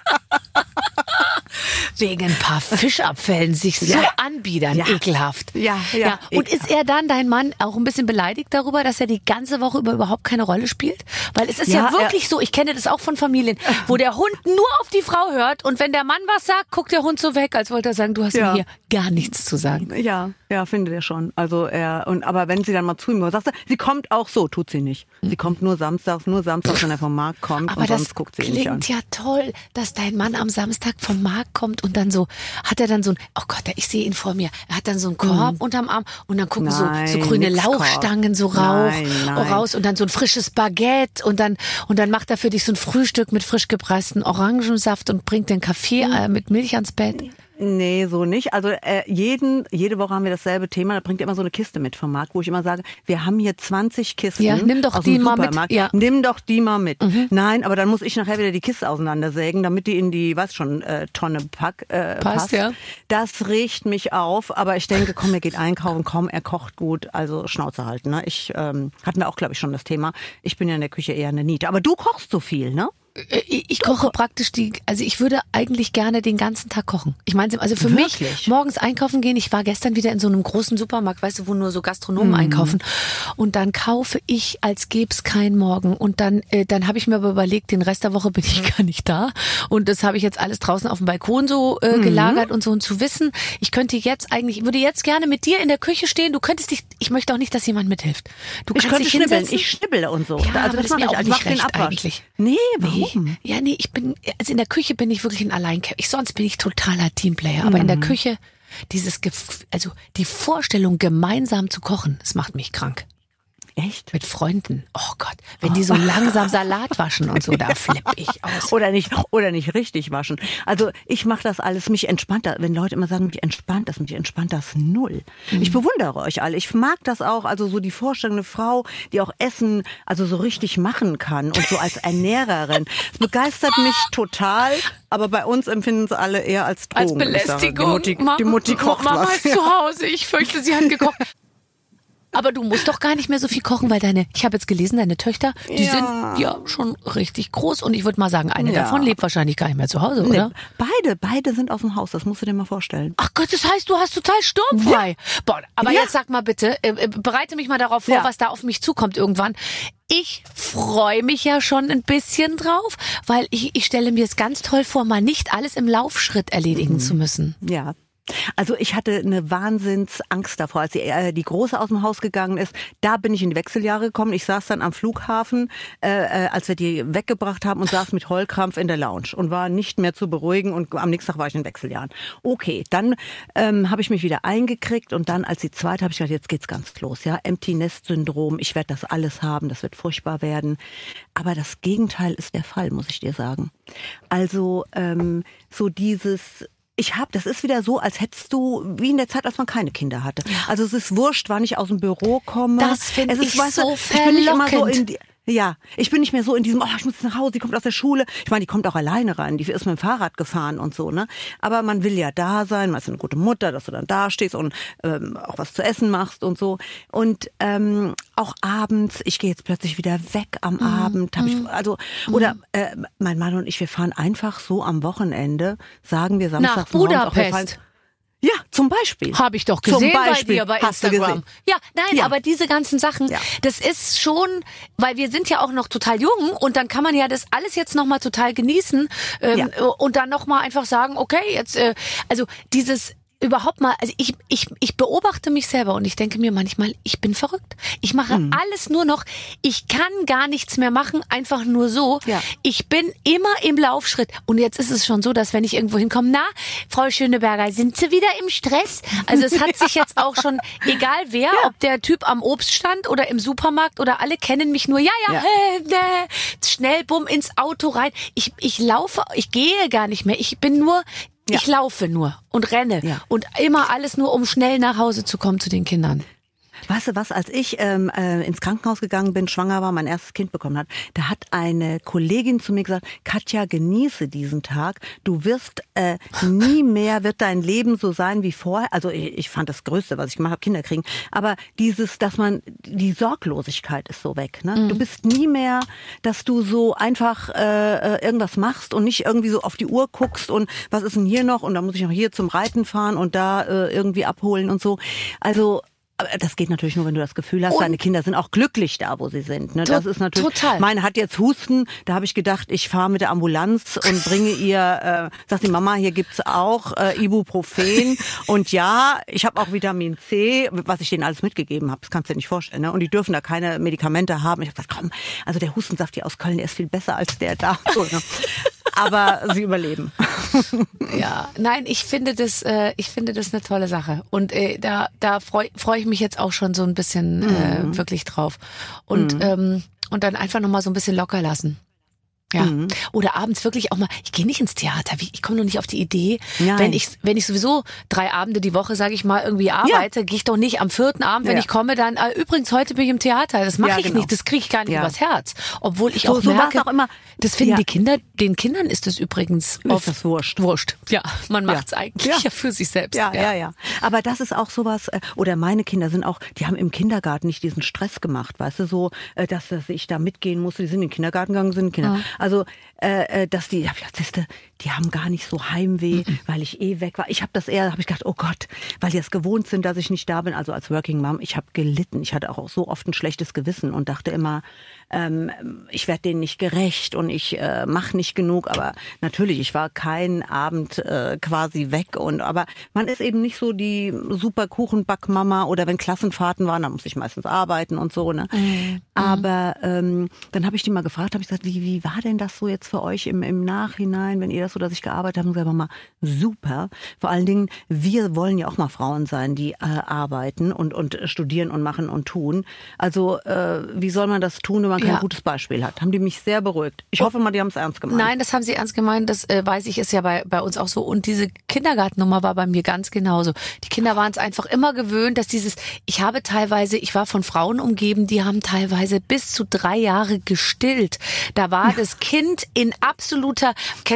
Wegen ein paar Fischabfällen sich so ja. anbiedern, ja. ekelhaft. Ja, ja. ja. Und ekelhaft. ist er dann, dein Mann, auch ein bisschen beleidigt darüber, dass er die ganze Woche über überhaupt keine Rolle spielt? Weil es ist ja, ja wirklich so, ich kenne das auch von Familien, wo der Hund nur auf die Frau hört und wenn der Mann was sagt, guckt der Hund so weg, als wollte er sagen, du hast ja. mir hier gar nichts zu sagen. Ja, ja, findet er schon. Also er, und aber wenn sie dann mal zu ihm sagt, sie kommt auch so, tut sie nicht. Sie kommt nur samstags, nur samstags, wenn er vom Markt kommt aber und das sonst guckt sie ihn nicht an. Klingt ja toll, dass dein Mann am Samstag vom Markt kommt und dann so, hat er dann so ein, oh Gott, ich sehe ihn vor mir, er hat dann so einen Korb mhm. unterm Arm und dann gucken nein, so, so grüne Lauchstangen so rauch, nein, nein. raus und dann so ein frisches Baguette und dann, und dann macht er für dich so ein Frühstück mit frisch gepressten Orangensaft und bringt den Kaffee mhm. äh, mit Milch ans Bett. Nee, so nicht. Also äh, jeden, jede Woche haben wir dasselbe Thema. Da bringt er immer so eine Kiste mit vom Markt, wo ich immer sage, wir haben hier zwanzig Kisten ja, nimm doch aus die dem mal Supermarkt. Mit. Ja. Nimm doch die mal mit. Mhm. Nein, aber dann muss ich nachher wieder die Kiste auseinandersägen, damit die in die, weiß schon, äh, Tonne pack, äh, passt. passt. Ja. Das regt mich auf. Aber ich denke, komm, er geht einkaufen, komm, er kocht gut. Also Schnauze halten. Ne? Ich ähm, hatten wir auch, glaube ich, schon das Thema. Ich bin ja in der Küche eher eine Niete. Aber du kochst so viel, ne? Ich koche praktisch die, also ich würde eigentlich gerne den ganzen Tag kochen. Ich meine, also für Wirklich? mich morgens einkaufen gehen. Ich war gestern wieder in so einem großen Supermarkt, weißt du, wo nur so Gastronomen mm. einkaufen. Und dann kaufe ich, als gäbe es keinen Morgen. Und dann, äh, dann habe ich mir aber überlegt, den Rest der Woche bin ich gar nicht da. Und das habe ich jetzt alles draußen auf dem Balkon so äh, gelagert mm. und so. Und zu wissen, ich könnte jetzt eigentlich, ich würde jetzt gerne mit dir in der Küche stehen. Du könntest dich, ich möchte auch nicht, dass jemand mithilft. Du ich kannst könnte dich schnibbeln. hinsetzen. Ich schnibbele und so. Ja, also aber das, das ist mir ich. auch Also nicht mach recht den Abwasch. eigentlich. Nee, warum? Nee. Ja, nee, ich bin, also in der Küche bin ich wirklich ein Alleinkämpfer. Ich, sonst bin ich totaler Teamplayer. Aber mhm. in der Küche, dieses, also die Vorstellung, gemeinsam zu kochen, das macht mich krank. Echt? Mit Freunden. Oh Gott, wenn die so langsam Salat waschen und so, da flippe ich aus. Oder nicht, oder nicht richtig waschen. Also ich mache das alles, mich entspannt das, wenn Leute immer sagen, mich entspannt das, mich entspannt das null. Mhm. Ich bewundere euch alle. Ich mag das auch, also so die Vorstellung, eine Frau, die auch Essen also so richtig machen kann und so als Ernährerin. Das begeistert mich total. Aber bei uns empfinden sie alle eher als Drogen. Als Belästigung. Die Mutti, die Mutti kocht Mama was. ist zu Hause. Ich fürchte, sie hat gekocht. Aber du musst doch gar nicht mehr so viel kochen, weil deine, ich habe jetzt gelesen, deine Töchter, die Ja. sind ja schon richtig groß und ich würde mal sagen, eine Ja. davon lebt wahrscheinlich gar nicht mehr zu Hause, Nee, oder? beide, beide sind aus dem Haus, das musst du dir mal vorstellen. Ach Gott, das heißt, du hast total sturmfrei. Boah, aber Ja. jetzt sag mal bitte, äh, bereite mich mal darauf vor, Ja. was da auf mich zukommt irgendwann. Ich freue mich ja schon ein bisschen drauf, weil ich, ich stelle mir es ganz toll vor, mal nicht alles im Laufschritt erledigen Mhm. zu müssen. Ja. Also ich hatte eine Wahnsinnsangst davor, als die, äh, die Große aus dem Haus gegangen ist. Da bin ich in die Wechseljahre gekommen. Ich saß dann am Flughafen, äh, äh, als wir die weggebracht haben und saß mit Heulkrampf in der Lounge und war nicht mehr zu beruhigen und am nächsten Tag war ich in den Wechseljahren. Okay, dann ähm, habe ich mich wieder eingekriegt und dann als die zweite habe ich gedacht, jetzt geht's ganz los. Ja, Empty Nest Syndrom, ich werde das alles haben, das wird furchtbar werden. Aber das Gegenteil ist der Fall, muss ich dir sagen. Also ähm, so dieses... Ich habe, das ist wieder so, als hättest du, wie in der Zeit, als man keine Kinder hatte. Also es ist wurscht, wann ich aus dem Büro komme. Das finde Es ist, ich weißt du, so ich bin nicht immer so verlockend. in die, ja, ich bin nicht mehr so in diesem, oh, ich muss jetzt nach Hause, die kommt aus der Schule. Ich meine, die kommt auch alleine rein, die ist mit dem Fahrrad gefahren und so, ne? Aber man will ja da sein, man ist eine gute Mutter, dass du dann da stehst und ähm, auch was zu essen machst und so. Und ähm, auch abends, ich gehe jetzt plötzlich wieder weg am Mhm. Abend, hab ich, also, oder äh, mein Mann und ich, wir fahren einfach so am Wochenende, sagen wir samstags Nach morgens auch, wir fahren- Budapest. Ja, zum Beispiel. Habe ich doch Zum gesehen bei Beispiel. dir bei Hast du Instagram. gesehen? Ja, nein, Ja. aber diese ganzen Sachen, Ja. das ist schon, weil wir sind ja auch noch total jung und dann kann man ja das alles jetzt nochmal total genießen ähm, Ja. und dann nochmal einfach sagen, okay, jetzt, äh, also dieses überhaupt mal, also ich, ich, ich beobachte mich selber und ich denke mir manchmal, ich bin verrückt. Ich mache Mhm. alles nur noch, ich kann gar nichts mehr machen, einfach nur so. Ja. Ich bin immer im Laufschritt und jetzt ist es schon so, dass wenn ich irgendwo hinkomme, na, Frau Schöneberger, sind Sie wieder im Stress? Also es hat sich jetzt auch schon, egal wer, ob der Typ am Obststand oder im Supermarkt oder alle kennen mich nur, ja, ja, Ja. Äh, äh, schnell, bumm, ins Auto rein. Ich, ich laufe, ich gehe gar nicht mehr. Ich bin nur, Ja. ich laufe nur und renne Ja. und immer alles nur, um schnell nach Hause zu kommen zu den Kindern. Weißt du was, als ich ähm, äh, ins Krankenhaus gegangen bin, schwanger war, mein erstes Kind bekommen hat, da hat eine Kollegin zu mir gesagt, Katja, genieße diesen Tag. Du wirst äh, nie mehr, wird dein Leben so sein wie vorher. Also ich, ich fand das Größte, was ich gemacht habe, Kinder kriegen. Aber dieses, dass man, die Sorglosigkeit ist so weg. Ne? Mhm. Du bist nie mehr, dass du so einfach äh, irgendwas machst und nicht irgendwie so auf die Uhr guckst und was ist denn hier noch und dann muss ich noch hier zum Reiten fahren und da äh, irgendwie abholen und so. Also aber das geht natürlich nur, wenn du das Gefühl hast, Und deine Kinder sind auch glücklich da, wo sie sind. Ne? Das ist natürlich. Total. Meine hat jetzt Husten, da habe ich gedacht, ich fahre mit der Ambulanz und bringe ihr, äh, sagt die Mama, hier gibt's auch äh, Ibuprofen und ja, ich habe auch Vitamin C, was ich denen alles mitgegeben habe. Das kannst du dir nicht vorstellen. Ne? Und die dürfen da keine Medikamente haben. Ich habe gesagt, komm, also der Hustensaft hier aus Köln, der ist viel besser als der da. So, ne? Aber sie überleben. Ja, nein, ich finde das, äh, ich finde das eine tolle Sache und äh, da, da freue freu ich mich jetzt auch schon so ein bisschen äh, Mhm. wirklich drauf und Mhm. ähm, und dann einfach noch mal so ein bisschen locker lassen. Ja. Mhm. Oder abends wirklich auch mal, ich gehe nicht ins Theater, ich komme noch nicht auf die Idee, Nein. wenn ich wenn ich sowieso drei Abende die Woche, sage ich mal, irgendwie arbeite, gehe ich doch nicht am vierten Abend, wenn Ja. ich komme, dann, äh, übrigens, heute bin ich im Theater, das mache Ja, ich genau. nicht, das kriege ich gar nicht Ja. übers Herz. Obwohl ich So- auch so war's merke, auch immer. das finden Ja. die Kinder, den Kindern ist es übrigens oft das wurscht. wurscht. Ja, man Ja. macht's eigentlich Ja. ja für sich selbst. Ja, ja, ja. Aber das ist auch sowas, äh, oder meine Kinder sind auch, die haben im Kindergarten nicht diesen Stress gemacht, weißt du, so, äh, dass, dass ich da mitgehen musste, die sind in den Kindergarten gegangen, sind Kinder. Ja. Also, äh, äh, dass die, hab ich gedacht, siehste, die haben gar nicht so Heimweh, mhm. weil ich eh weg war. Ich habe das eher, habe ich gedacht, oh Gott, weil die es gewohnt sind, dass ich nicht da bin. Also als Working Mom, ich habe gelitten. Ich hatte auch so oft ein schlechtes Gewissen und dachte immer, ähm, ich werde denen nicht gerecht und ich äh, mache nicht genug. Aber natürlich, ich war keinen Abend äh, quasi weg. Und aber man ist eben nicht so die super Kuchenbackmama oder wenn Klassenfahrten waren, dann musste ich meistens arbeiten und so. Ne? Mhm. Aber ähm, dann habe ich die mal gefragt, habe ich gesagt, wie, wie war denn das so jetzt für euch im, im Nachhinein, wenn ihr das so, dass ich gearbeitet habe? Und gesagt, Mama, super. Vor allen Dingen, wir wollen ja auch mal Frauen sein, die äh, arbeiten und, und studieren und machen und tun. Also äh, wie soll man das tun, wenn man kein Ja. gutes Beispiel hat? Haben die mich sehr beruhigt. Ich hoffe mal, die haben es ernst gemeint. Nein, das haben sie ernst gemeint, das äh, weiß ich, ist ja bei, bei uns auch so. Und diese Kindergartennummer war bei mir ganz genauso. Die Kinder waren es einfach immer gewöhnt, dass dieses, ich habe teilweise, ich war von Frauen umgeben, die haben teilweise bis zu drei Jahre gestillt. Da war das Kind in absoluter, kennst du diesen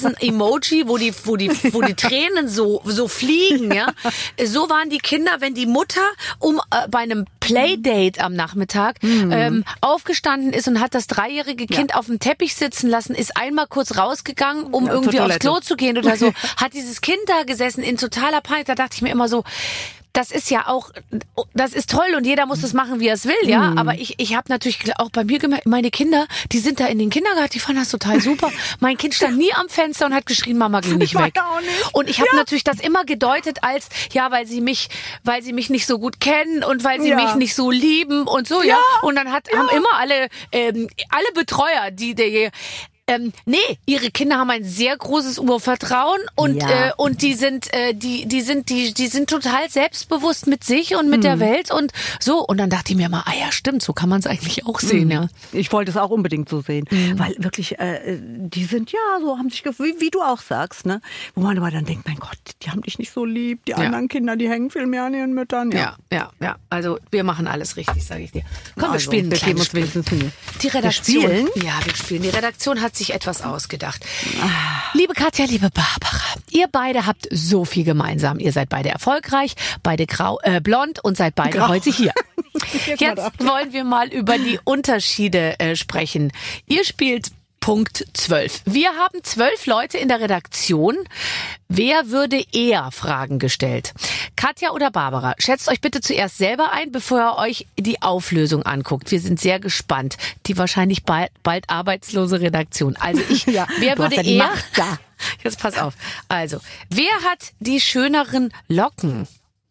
diesen Emoji, wo die, wo die, wo die Tränen so, so fliegen, ja. So waren die Kinder, wenn die Mutter um äh, bei einem Playdate am Nachmittag mhm. ähm, aufgestanden ist und hat das dreijährige Kind ja. auf dem Teppich sitzen lassen, ist einmal kurz rausgegangen, um ja, irgendwie aufs Klo zu gehen oder so, hat dieses Kind da gesessen in totaler Panik. Da dachte ich mir immer so, das ist ja auch, das ist toll und jeder muss das machen, wie er es will, ja. Mhm. Aber ich, ich habe natürlich auch bei mir gemerkt, meine Kinder, die sind da in den Kindergarten, die fanden das total super. Mein Kind stand nie am Fenster und hat geschrien, Mama, geh nicht weg. Nicht. Und ich habe ja. natürlich das immer gedeutet als, ja, weil sie mich, weil sie mich nicht so gut kennen und weil sie ja. mich nicht so lieben und so, ja. ja. Und dann hat, ja. haben immer alle, ähm, alle Betreuer, die der Ähm, nee, ihre Kinder haben ein sehr großes Urvertrauen und ja. äh, und die sind äh, die die sind die die sind total selbstbewusst mit sich und mit mhm. der Welt und so und dann dachte ich mir mal, ah ja, stimmt, so kann man es eigentlich auch sehen, mhm. ja. Ich wollte es auch unbedingt so sehen, mhm. weil wirklich äh, die sind ja so haben sich wie, wie du auch sagst, ne, wo man aber dann denkt, mein Gott, die haben dich nicht so lieb, die ja. anderen Kinder, die hängen viel mehr an ihren Müttern, ja. Ja, ja, ja. Also wir machen alles richtig, sage ich dir. Komm, also, wir spielen ein kleines Spiel. Die Redaktion, wir spielen? ja, wir spielen. Die Redaktion hat sich etwas ausgedacht. Liebe Katja, liebe Barbara, ihr beide habt so viel gemeinsam. Ihr seid beide erfolgreich, beide grau, äh, blond und seid beide grau. Heute hier. Jetzt wollen wir mal über die Unterschiede äh, sprechen. Ihr spielt Punkt zwölf. Wir haben zwölf Leute in der Redaktion. Wer würde eher Fragen gestellt? Katja oder Barbara? Schätzt euch bitte zuerst selber ein, bevor ihr euch die Auflösung anguckt. Wir sind sehr gespannt. Die wahrscheinlich bald, bald arbeitslose Redaktion. Also ich, ja, wer würde ja eher? Da. Jetzt pass auf. Also, wer hat die schöneren Locken?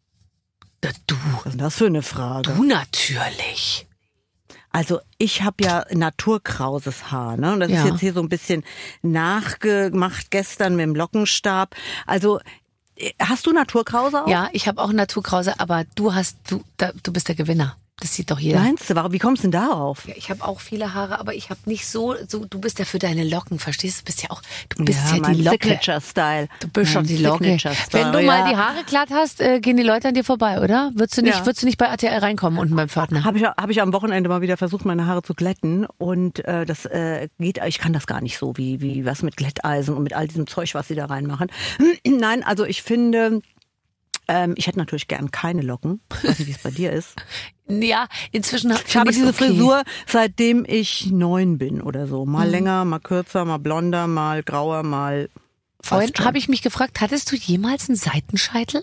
Du. Was ist das für eine Frage? Du natürlich. Also ich habe ja naturkrauses Haar, ne? Und das ja. ist jetzt hier so ein bisschen nachgemacht gestern mit dem Lockenstab. Also hast du Naturkrause auch? Ja, ich habe auch Naturkrause, aber du hast du da, du bist der Gewinner. Das sieht doch jeder. Meinst du? Warum? Wie kommst du denn darauf? Ja, ich habe auch viele Haare, aber ich habe nicht so, so. Du bist ja für deine Locken, verstehst du? Du bist ja auch, du bist ja, ja die Locke. Signature-Style. Du bist schon die Locke. Wenn du mal die Haare glatt hast, äh, gehen die Leute an dir vorbei, oder? Würdest du nicht, ja. würdest du nicht bei A T L reinkommen unten beim Pförtner? Habe ich, hab ich am Wochenende mal wieder versucht, meine Haare zu glätten und äh, das äh, geht. Ich kann das gar nicht so wie wie was mit Glätteisen und mit all diesem Zeug, was sie da reinmachen. Nein, also ich finde. Ähm, ich hätte natürlich gern keine Locken. Ich weiß nicht, wie es bei dir ist. Ja, inzwischen ich habe diese okay. Frisur, seitdem ich neun bin oder so. Mal mhm. länger, mal kürzer, mal blonder, mal grauer, mal. Vorhin habe ich mich gefragt, hattest du jemals einen Seitenscheitel?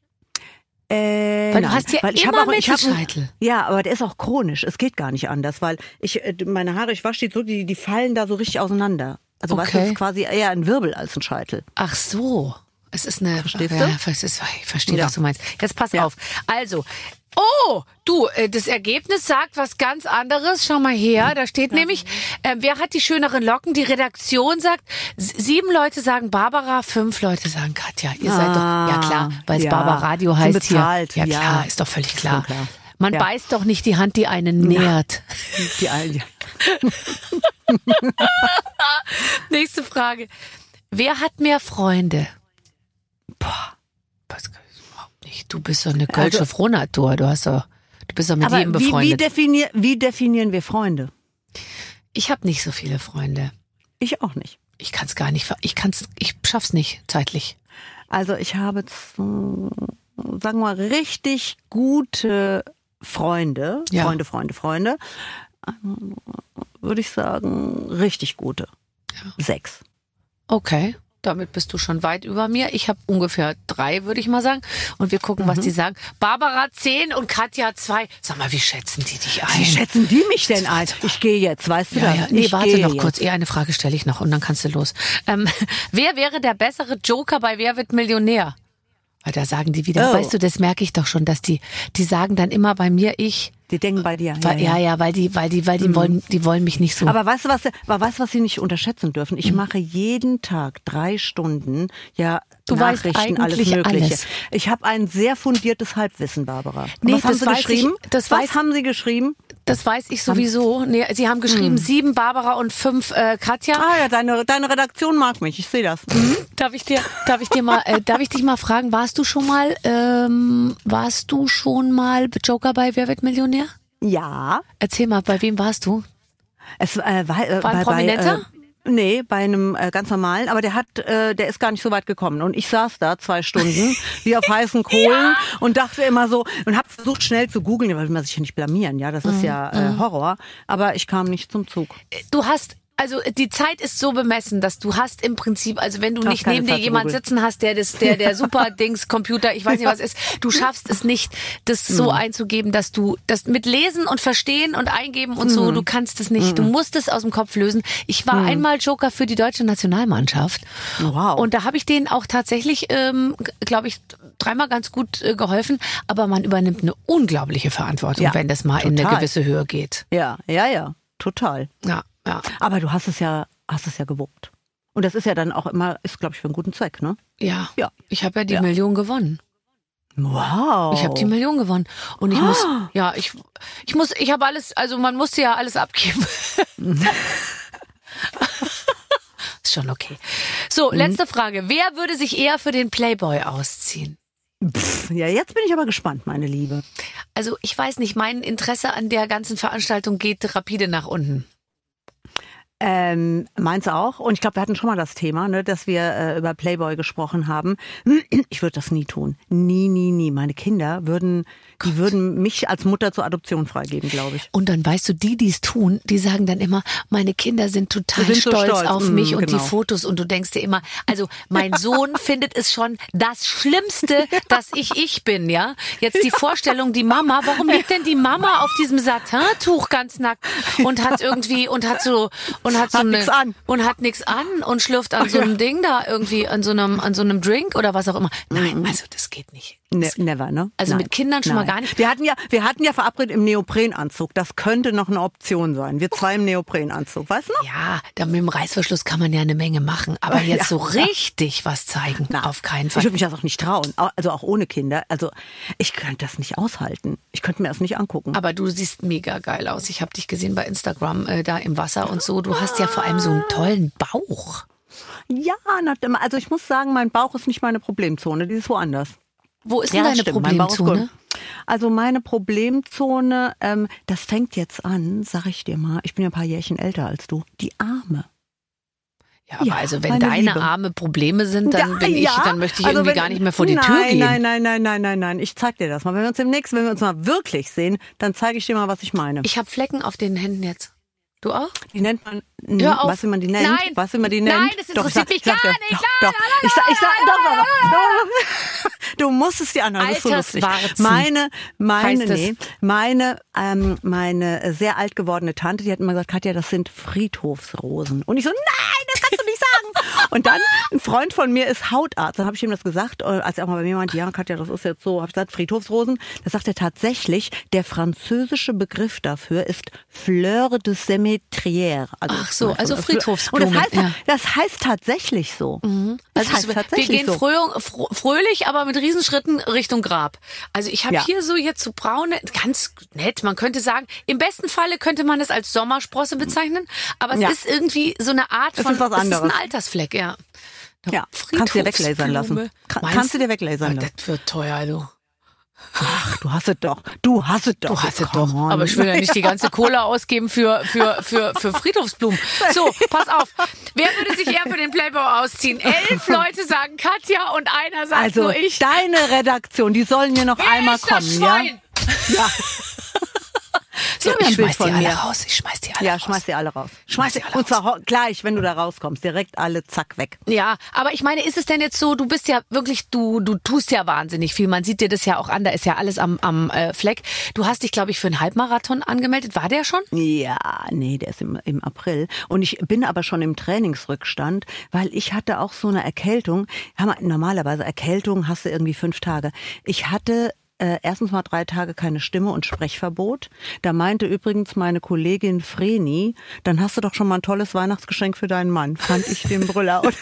Äh, weil nein, du hast ja weil ich immer hab auch, ich hab, Mittelscheitel. Ja, aber der ist auch chronisch. Es geht gar nicht anders, weil ich meine Haare, ich wasche die so, die, die fallen da so richtig auseinander. Also okay. weißt du, das ist quasi eher ein Wirbel als ein Scheitel. Ach so. Es ist eine. Verstehst ja, du? Ich verstehe, ja. was du meinst. Jetzt pass ja. auf. Also, oh, du, das Ergebnis sagt was ganz anderes. Schau mal her. Da steht ja. nämlich, äh, wer hat die schöneren Locken? Die Redaktion sagt, sieben Leute sagen Barbara, fünf Leute sagen Katja. Ihr ah, seid doch, ja klar, weil es ja. Barbara Radio heißt bezahlt. hier. Ja klar, ja. ist doch völlig klar. klar. Man ja. beißt doch nicht die Hand, die einen nährt. Die einen. Nächste Frage. Wer hat mehr Freunde? Boah, weiß ich überhaupt nicht. Du bist doch eine kölsche also, Frohnatur. Du hast doch, du bist doch mit jedem befreundet. Wie, wie, definier, wie definieren wir Freunde? Ich habe nicht so viele Freunde. Ich auch nicht. Ich kann es gar nicht. Ich kann's, ich schaff's nicht zeitlich. Also ich habe, sagen wir mal, richtig gute Freunde, ja. Freunde, Freunde, Freunde. Würde ich sagen, richtig gute. Ja. Sechs. Okay. Damit bist du schon weit über mir. Ich habe ungefähr drei, würde ich mal sagen. Und wir gucken, mhm. was die sagen. Barbara zehn und Katja zwei. Sag mal, wie schätzen die dich ein? Wie schätzen die mich denn ein? Ich gehe jetzt, weißt du ja, das? Ja. Nee, ich warte noch jetzt. kurz. Eher eine Frage stelle ich noch und dann kannst du los. Ähm, wer wäre der bessere Joker bei Wer wird Millionär? Weil da sagen die wieder, oh. weißt du, das merke ich doch schon, dass die, die sagen dann immer bei mir, ich. Die denken bei dir. Weil, ja, ja, ja, weil die, weil die, weil die mhm. wollen, die wollen mich nicht so. Aber weißt du was, aber weißt du, was sie nicht unterschätzen dürfen? Ich mhm. mache jeden Tag drei Stunden, ja, du Nachrichten, weißt alles Mögliche. Alles. Ich habe ein sehr fundiertes Halbwissen, Barbara. Nee, was haben das sie weiß geschrieben? Ich, das was weiß, haben sie geschrieben? Das weiß ich sowieso. Nee, sie haben geschrieben, mhm. sieben Barbara und fünf äh, Katja. Ah ja, deine, deine Redaktion mag mich. Ich sehe das. Mhm. Darf ich dir, darf ich dir mal, äh, darf ich dich mal fragen, warst du schon mal, ähm, warst du schon mal Joker bei Wer wird Millionär? Ja. Erzähl mal, bei wem warst du? Es äh, war, äh, war ein bei, Prominenter? Bei, Nee, bei einem äh, ganz normalen, aber der hat, äh, der ist gar nicht so weit gekommen. Und ich saß da zwei Stunden, wie auf heißen Kohlen ja. und dachte immer so, und habe versucht schnell zu googeln, weil man sich ja nicht blamieren, ja, das ist mhm. ja äh, Horror. Aber ich kam nicht zum Zug. Du hast Also die Zeit ist so bemessen, dass du hast im Prinzip, also wenn du nicht neben dir jemand sitzen hast, der das, der der super Dings Computer, ich weiß nicht was ist, du schaffst es nicht, das so einzugeben, dass du das mit Lesen und Verstehen und Eingeben und so, du kannst es nicht, du musst es aus dem Kopf lösen. Ich war einmal Joker für die deutsche Nationalmannschaft. Wow. Und da habe ich denen auch tatsächlich, ähm, glaube ich, dreimal ganz gut äh, geholfen, aber man übernimmt eine unglaubliche Verantwortung, ja, wenn das mal total in eine gewisse Höhe geht. Ja, ja, ja, total. Ja. Ja. Aber du hast es ja, hast es ja gewuppt. Und das ist ja dann auch immer, ist glaube ich für einen guten Zweck, ne? Ja. Ja. Ich habe ja die ja. Million gewonnen. Wow. Ich habe die Million gewonnen und ich muss, ja, ich, ich muss, ich habe alles, also man musste ja alles abgeben. Ist schon okay. So, letzte Frage: Wer würde sich eher für den Playboy ausziehen? Pff, ja, jetzt bin ich aber gespannt, meine Liebe. Also ich weiß nicht, mein Interesse an der ganzen Veranstaltung geht rapide nach unten. Ähm, meins auch. Und ich glaube, wir hatten schon mal das Thema, ne, dass wir äh, über Playboy gesprochen haben. Ich würde das nie tun. Nie, nie, nie. Meine Kinder würden, die würden mich als Mutter zur Adoption freigeben, glaube ich. Und dann weißt du, die, die es tun, die sagen dann immer, meine Kinder sind total sind stolz, so stolz auf mm, mich und genau. die Fotos. Und du denkst dir immer, also mein Sohn findet es schon das Schlimmste, dass ich ich bin, ja. Jetzt die Vorstellung, die Mama, warum liegt denn die Mama auf diesem Satintuch ganz nackt und hat irgendwie, und hat so, und hat so hat eine, nix an. und hat nichts an und schlürft an so einem Ding da irgendwie, an so einem, an so einem Drink oder was auch immer. Nein, also das geht nicht. Ne, never, ne? Also Nein. mit Kindern schon Nein. mal gar nicht. Wir hatten ja, wir hatten ja verabredet im Neoprenanzug. Das könnte noch eine Option sein. Wir zwei im Neoprenanzug, weißt du noch? Ja, da mit dem Reißverschluss kann man ja eine Menge machen. Aber jetzt ja. so richtig was zeigen, Na, auf keinen Fall. Ich würde mich das auch nicht trauen. Also auch ohne Kinder. Also ich könnte das nicht aushalten. Ich könnte mir das nicht angucken. Aber du siehst mega geil aus. Ich habe dich gesehen bei Instagram, äh, da im Wasser und so. Du hast ja vor allem so einen tollen Bauch. Ja, also ich muss sagen, mein Bauch ist nicht meine Problemzone. Die ist woanders. Wo ist denn ja, deine stimmt, Problemzone? Also meine Problemzone, ähm, das fängt jetzt an, sag ich dir mal, ich bin ja ein paar Jährchen älter als du, die Arme. Ja, aber ja, also wenn deine Liebe. Arme Probleme sind, dann bin ich, ja, dann möchte ich also irgendwie wenn, gar nicht mehr vor die nein, Tür gehen. Nein, nein, nein, nein, nein, nein, ich zeig dir das mal. Wenn wir uns demnächst, wenn wir uns mal wirklich sehen, dann zeige ich dir mal, was ich meine. Ich habe Flecken auf den Händen jetzt. Du auch? Die nennt man, Hör auf. Was wie man die nennt? Nein. Was wie man die nennt? Nein, das interessiert doch, mich gar sag, nicht. Doch, doch. Ich sag, ich sag, doch, doch, doch. Du musst es dir anhören, das ist so lustig. Meine, meine, nee, meine, ähm, meine sehr alt gewordene Tante, die hat immer gesagt, Katja, das sind Friedhofsrosen. Und ich so, nein, das kannst du nicht sagen. Und dann, ein Freund von mir ist Hautarzt. Dann habe ich ihm das gesagt, als er auch mal bei mir meinte, ja, Katja, das ist jetzt so, habe ich gesagt, Friedhofsrosen. Da sagt er tatsächlich, der französische Begriff dafür ist Fleur de Cémetrière. Also Ach so, also Friedhofsblumen. Und das heißt, ja. das heißt tatsächlich so. Mhm. Das also heißt es, tatsächlich wir gehen so. fröh, fröhlich, aber mit Riesenschritten Richtung Grab. Also ich habe Ja. hier so jetzt so braune, ganz nett, man könnte sagen, im besten Falle könnte man es als Sommersprosse bezeichnen, aber es Ja. ist irgendwie so eine Art Es von, ist was es ist anderes. ein Altersfleck, ja. Ja, kannst du dir weglasern lassen. Friedhofsblume. Kann, Meinst- kannst du dir weglasern lassen. Das wird teuer, du. Ach, du hast es doch. Du hast es doch. Du hast es Come doch. on. Aber ich will ja nicht die ganze Kohle ausgeben für, für, für, für Friedhofsblumen. So, pass auf. Wer würde sich eher für den Playboy ausziehen? Elf Leute sagen Katja und einer sagt Also nur ich. deine Redaktion, die sollen hier noch Wer einmal ist das kommen, ja? Schwein? Ja. So, ein ich Bild schmeiß die von alle mir. raus. Ich schmeiß die alle Ja, raus. schmeiß sie alle raus. Schmeiß sie sie alle Und zwar ho- gleich, wenn du da rauskommst, direkt alle zack weg. Ja, aber ich meine, ist es denn jetzt so, du bist ja wirklich, du du tust ja wahnsinnig viel. Man sieht dir das ja auch an, da ist ja alles am, am äh, Fleck. Du hast dich, glaube ich, für einen Halbmarathon angemeldet. War der schon? Ja, nee, der ist im, im April. Und ich bin aber schon im Trainingsrückstand, weil ich hatte auch so eine Erkältung. Hammer, normalerweise Erkältung hast du irgendwie fünf Tage. Ich hatte äh, erstens mal drei Tage keine Stimme und Sprechverbot. Da meinte übrigens meine Kollegin Vreni, dann hast du doch schon mal ein tolles Weihnachtsgeschenk für deinen Mann. Fand ich den Brüller. Und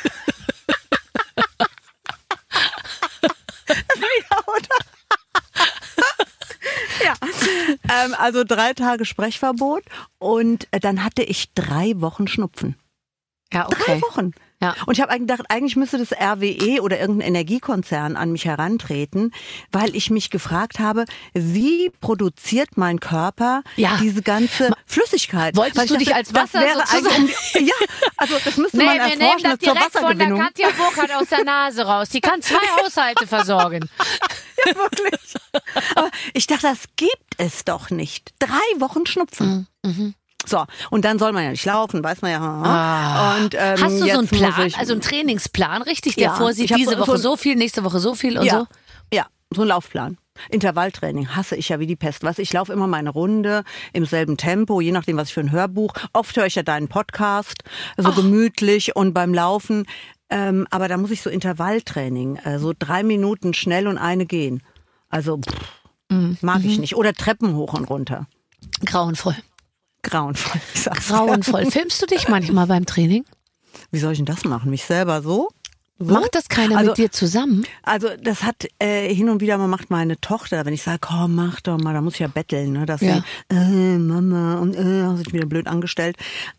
ja, oder? Ja, ähm, also drei Tage Sprechverbot und äh, dann hatte ich drei Wochen Schnupfen. Ja, okay. Drei Wochen. Ja. Und ich habe eigentlich gedacht, eigentlich müsste das R W E oder irgendein Energiekonzern an mich herantreten, weil ich mich gefragt habe, wie produziert mein Körper ja. diese ganze Flüssigkeit? Wolltest weil du dachte, dich als Wasser das wäre sozusagen... um die, ja, also das müsste nee, man wir nehmen erforschen das zur direkt von der Wassergewinnung. Katja Burkhardt aus der Nase raus. Die kann zwei Haushalte versorgen. Ja, wirklich. Aber ich dachte, das gibt es doch nicht. Drei Wochen Schnupfen. Mhm. So, und dann soll man ja nicht laufen, weiß man ja. Ah. Und, ähm, Hast du so einen jetzt muss Plan, ich, also einen Trainingsplan, richtig, der Ja, vorsieht, ich hab diese so- Woche so- so viel, nächste Woche so viel und ja, so? ja, so ein Laufplan. Intervalltraining hasse ich ja wie die Pest. Was ich laufe immer meine Runde im selben Tempo, je nachdem, was ich für ein Hörbuch. Oft höre ich ja deinen Podcast, so Ach. gemütlich und beim Laufen. Ähm, aber da muss ich so Intervalltraining, äh, so drei Minuten schnell und eine gehen. Also pff, Mhm. mag ich nicht. Oder Treppen hoch und runter. Grauenvoll. Grauenvoll. ich sag's dir. Grauenvoll. Filmst du dich manchmal beim Training? Wie soll ich denn das machen? Mich selber so? So? Macht das keiner Also- mit dir zusammen? Also das hat äh, hin und wieder mal macht meine Tochter, wenn ich sage, komm, mach doch mal, da muss ich ja betteln, ne, dass Ja. sie, äh, Mama, und äh, hast dich wieder blöd angestellt.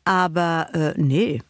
Aber äh, nee.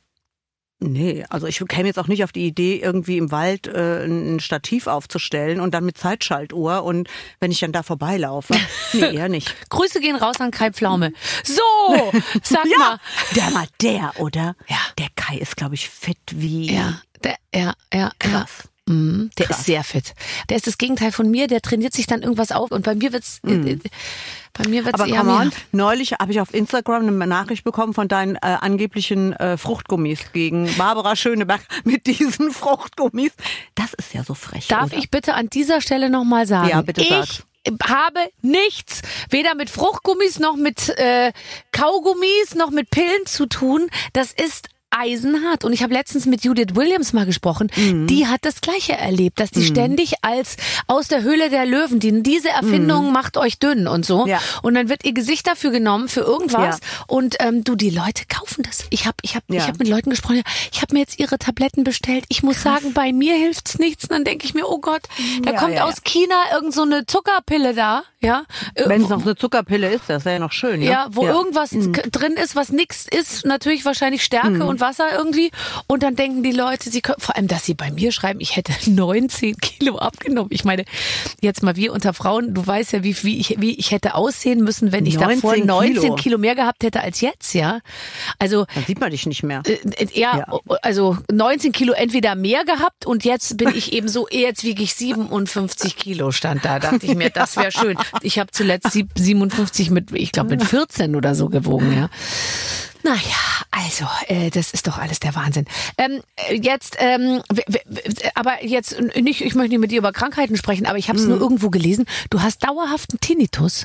Nee, also ich käme jetzt auch nicht auf die Idee, irgendwie im Wald äh, ein Stativ aufzustellen und dann mit Zeitschaltuhr und wenn ich dann da vorbeilaufe. Nee, eher nicht. Grüße gehen raus an Kai Pflaume. So, sag mal. Der mal der, oder? Ja. Der Kai ist, glaube ich, fit wie Ja, der, ja, ja, krass. ja. Mhm, der Krass. ist sehr fit. Der ist das Gegenteil von mir, der trainiert sich dann irgendwas auf und bei mir wird's, äh, äh, bei mir wird's Aber eher come mehr. on, neulich habe ich auf Instagram eine Nachricht bekommen von deinen äh, angeblichen äh, Fruchtgummis gegen Barbara Schöneberg mit diesen Fruchtgummis. Das ist ja so frech. Darf oder? ich bitte an dieser Stelle nochmal sagen? Ja, bitte ich sag. habe nichts, weder mit Fruchtgummis noch mit äh, Kaugummis noch mit Pillen zu tun. Das ist eisenhart. Und ich habe letztens mit Judith Williams mal gesprochen. Mhm. Die hat das Gleiche erlebt, dass die ständig als aus der Höhle der Löwen, die, diese Erfindung macht euch dünn und so. Mhm. Ja. Und dann wird ihr Gesicht dafür genommen für irgendwas. Ja. Und ähm, du, die Leute kaufen das. Ich habe ich hab, Ja. ich hab mit Leuten gesprochen, ich habe mir jetzt ihre Tabletten bestellt. Ich muss sagen, bei mir hilft's nichts. Und dann denke ich mir, oh Gott, da Ja, kommt ja, aus ja. China irgend so eine Zuckerpille da. Ja, Äh, Wenn es wo- noch eine Zuckerpille ist, das wäre ja noch schön. Ne? ja, wo irgendwas k- drin ist, was nix ist, natürlich wahrscheinlich Stärke und Wasser irgendwie. Und dann denken die Leute, sie können, vor allem, dass sie bei mir schreiben, ich hätte neunzehn Kilo abgenommen. Ich meine, jetzt mal wir unter Frauen, du weißt ja, wie, wie, ich, wie ich hätte aussehen müssen, wenn ich davor neunzehn neunzehn Kilo. Kilo mehr gehabt hätte als jetzt, ja. Also, Dann sieht man dich nicht mehr. äh, ja, Ja. also neunzehn Kilo entweder mehr gehabt und jetzt bin ich eben so, jetzt wiege ich siebenundfünfzig Kilo, stand da. Dachte ich mir, das wäre schön. Ich habe zuletzt sieb- siebenundfünfzig mit, ich glaube mit vierzehn oder so gewogen, ja. Naja, also, äh, das ist doch alles der Wahnsinn. Ähm, äh, jetzt, ähm, w- w- w- aber jetzt nicht, ich möchte nicht mit dir über Krankheiten sprechen, aber ich habe es nur irgendwo gelesen, du hast dauerhaften Tinnitus.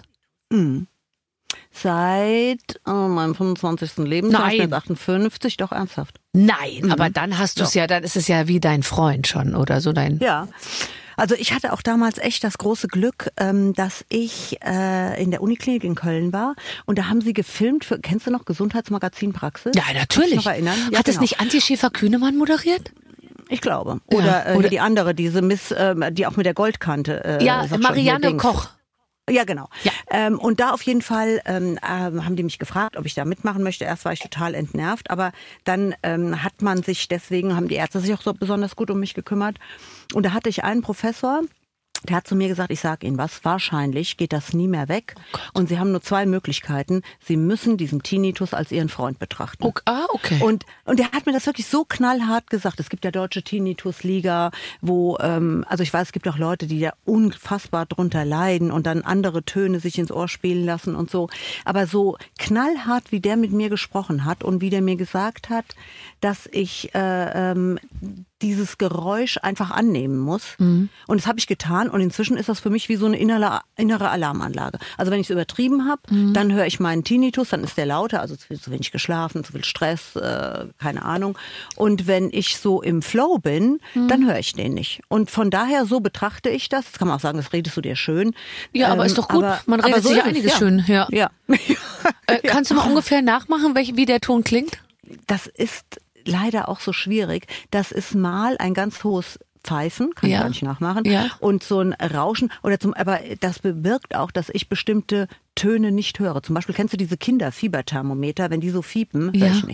Seit oh, meinem fünfundzwanzigsten Lebensjahr, Nein. ich bin jetzt achtundfünfzig, doch ernsthaft. Nein, aber dann hast du es ja, dann ist es ja wie dein Freund schon oder so dein. Ja. Also ich hatte auch damals echt das große Glück, ähm, dass ich äh, in der Uniklinik in Köln war und da haben sie gefilmt für, kennst du noch Gesundheitsmagazin Praxis? Ja, Kannst du natürlich. dich noch erinnern? Ja, Hat es genau. nicht Anti Schäfer-Kühnemann moderiert? Ich glaube. Ja, Oder, äh, oder- die andere, diese Miss, äh, die auch mit der Goldkante. Äh, Ja, sag schon, Marianne hier, Dings. Koch. Ja, genau. Ja. Ähm, und da auf jeden Fall ähm, ähm, haben die mich gefragt, ob ich da mitmachen möchte. Erst war ich total entnervt, aber dann ähm, hat man sich, deswegen haben die Ärzte sich auch so besonders gut um mich gekümmert. Und da hatte ich einen Professor, der hat zu mir gesagt, ich sage Ihnen was, wahrscheinlich geht das nie mehr weg. Und Sie haben nur zwei Möglichkeiten. Sie müssen diesen Tinnitus als Ihren Freund betrachten. Okay. Ah, okay. Und, und der hat mir das wirklich so knallhart gesagt. Es gibt ja Deutsche Tinnitus-Liga, wo, ähm, also ich weiß, es gibt auch Leute, die da unfassbar drunter leiden und dann andere Töne sich ins Ohr spielen lassen und so. Aber so knallhart, wie der mit mir gesprochen hat und wie der mir gesagt hat, dass ich äh, ähm, dieses Geräusch einfach annehmen muss. Und das habe ich getan und inzwischen ist das für mich wie so eine innere, innere Alarmanlage. Also wenn ich es übertrieben habe, dann höre ich meinen Tinnitus, dann ist der lauter, also zu, zu wenig geschlafen, zu viel Stress, äh, keine Ahnung. Und wenn ich so im Flow bin, dann höre ich den nicht. Und von daher, so betrachte ich das. Jetzt kann man auch sagen, das redest du dir schön. Ja, aber Ähm, ist doch gut. aber- Man aber redet so sich ja ist es, einiges ja. schön. Ja. Ja. Äh, kannst du mal ungefähr nachmachen, welch, wie der Ton klingt? Das ist leider auch so schwierig. Das ist mal ein ganz hohes Pfeifen, kann Ja. ich gar nicht nachmachen, Ja. und so ein Rauschen. Oder zum, aber das bewirkt auch, dass ich bestimmte Töne nicht höre. Zum Beispiel kennst du diese Kinderfieberthermometer, wenn die so fiepen, höre Ja. ich nicht.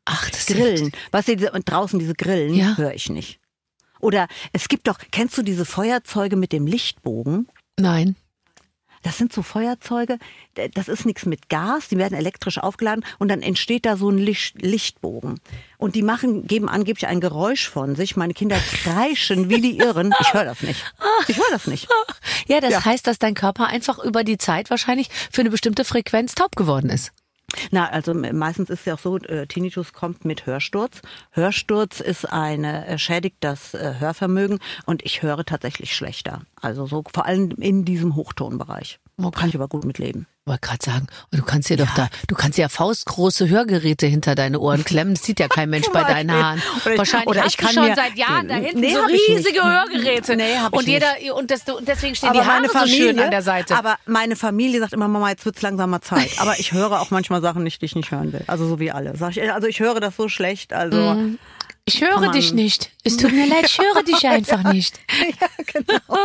Ach, das Grillen. Was ihr und draußen diese Grillen Ja. höre ich nicht. Oder es gibt doch, kennst du diese Feuerzeuge mit dem Lichtbogen? Nein. Das sind so Feuerzeuge, das ist nichts mit Gas, die werden elektrisch aufgeladen und dann entsteht da so ein Licht, Lichtbogen. Und die machen, geben angeblich ein Geräusch von sich. Meine Kinder kreischen wie die Irren. Ich höre das nicht. Ich höre das nicht. Ja, das Ja. heißt, dass dein Körper einfach über die Zeit wahrscheinlich für eine bestimmte Frequenz taub geworden ist. Na, also meistens ist es ja auch so, äh, Tinnitus kommt mit Hörsturz. Hörsturz ist eine, äh, schädigt das äh, Hörvermögen und ich höre tatsächlich schlechter. Also so vor allem in diesem Hochtonbereich. Okay. Kann ich aber gut mitleben. Ich wollte gerade sagen, du kannst dir doch da, du kannst ja faustgroße Hörgeräte hinter deine Ohren klemmen. Das sieht ja kein Mensch bei deinen Haaren. Oder ich- Wahrscheinlich oder hast ich du kann schon mir- seit Jahren da hinten Nee, so hab ich nicht. riesige Hörgeräte. Nee, hab ich und jeder und, das, und deswegen stehen Aber die Haare meine so schön Familie, an der Seite. aber meine Familie sagt immer, Mama, jetzt wird's langsam mal Zeit. Aber ich höre auch manchmal Sachen nicht, die ich nicht hören will. Also so wie alle. Sag ich, also ich höre das so schlecht. Also Ich höre man- dich nicht. Es tut mir leid, ich höre dich einfach nicht. ja, genau.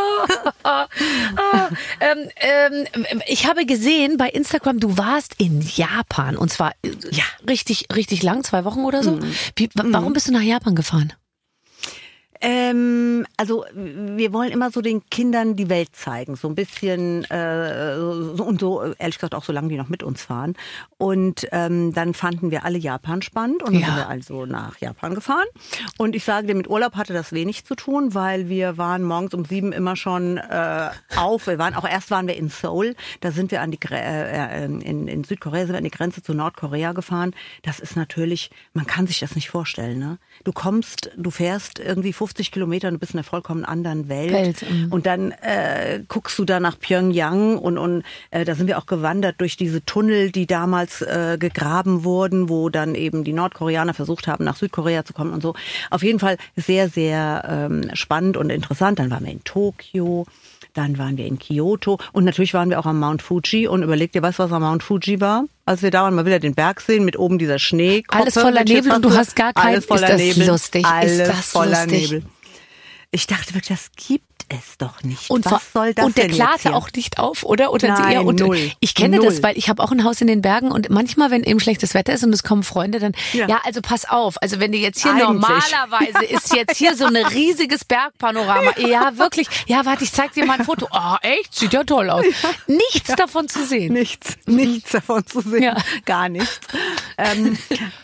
ähm, ähm, ich habe gesehen bei Instagram, du warst in Japan und zwar äh, Ja. richtig, richtig lang, zwei Wochen oder so. Wie, wa- warum bist du nach Japan gefahren? Ähm, also wir wollen immer so den Kindern die Welt zeigen, so ein bisschen äh, so, und so, ehrlich gesagt auch solange die noch mit uns fahren. Und ähm, dann fanden wir alle Japan spannend und dann Ja. sind wir also nach Japan gefahren. Und ich sage dir, mit Urlaub hatte das wenig zu tun, weil wir waren morgens um sieben immer schon äh, auf. Wir waren auch erst waren wir in Seoul, da sind wir an die Gre- äh, in, in Südkorea sind wir an die Grenze zu Nordkorea gefahren. Das ist natürlich, man kann sich das nicht vorstellen. Ne? Du kommst, du fährst irgendwie fünfzig Kilometer und du bist in einer vollkommen anderen Welt. Welt, mhm. Und dann äh, guckst du da nach Pyongyang und, und äh, da sind wir auch gewandert durch diese Tunnel, die damals äh, gegraben wurden, wo dann eben die Nordkoreaner versucht haben, nach Südkorea zu kommen und so. Auf jeden Fall sehr, sehr ähm, spannend und interessant. Dann waren wir in Tokio. Dann waren wir in Kyoto und natürlich waren wir auch am Mount Fuji und überleg dir, weißt du, was am Mount Fuji war? Als wir da waren, man will ja den Berg sehen mit oben dieser Schnee. Alles voller Nebel und du hast gar keinen. Alles voller Ist das Nebel. lustig? Alles Ist das voller lustig? Nebel. Ich dachte wirklich, das gibt es doch nicht. Und, was vor- soll das und der denn jetzt klarte hier? auch nicht auf, oder? Oder Nein, eher unter, null. Ich kenne Null. das, weil ich habe auch ein Haus in den Bergen und manchmal, wenn eben schlechtes Wetter ist und es kommen Freunde, dann, ja, Ja. also pass auf, also wenn du jetzt hier Eigentlich. normalerweise ist jetzt hier so ein riesiges Bergpanorama. Ja, wirklich. Ja, warte, ich zeig dir mal ein Foto. Ah, echt? Sieht ja toll aus. Nichts davon zu sehen. Nichts, nichts davon zu sehen. Ja. Gar nichts. ähm,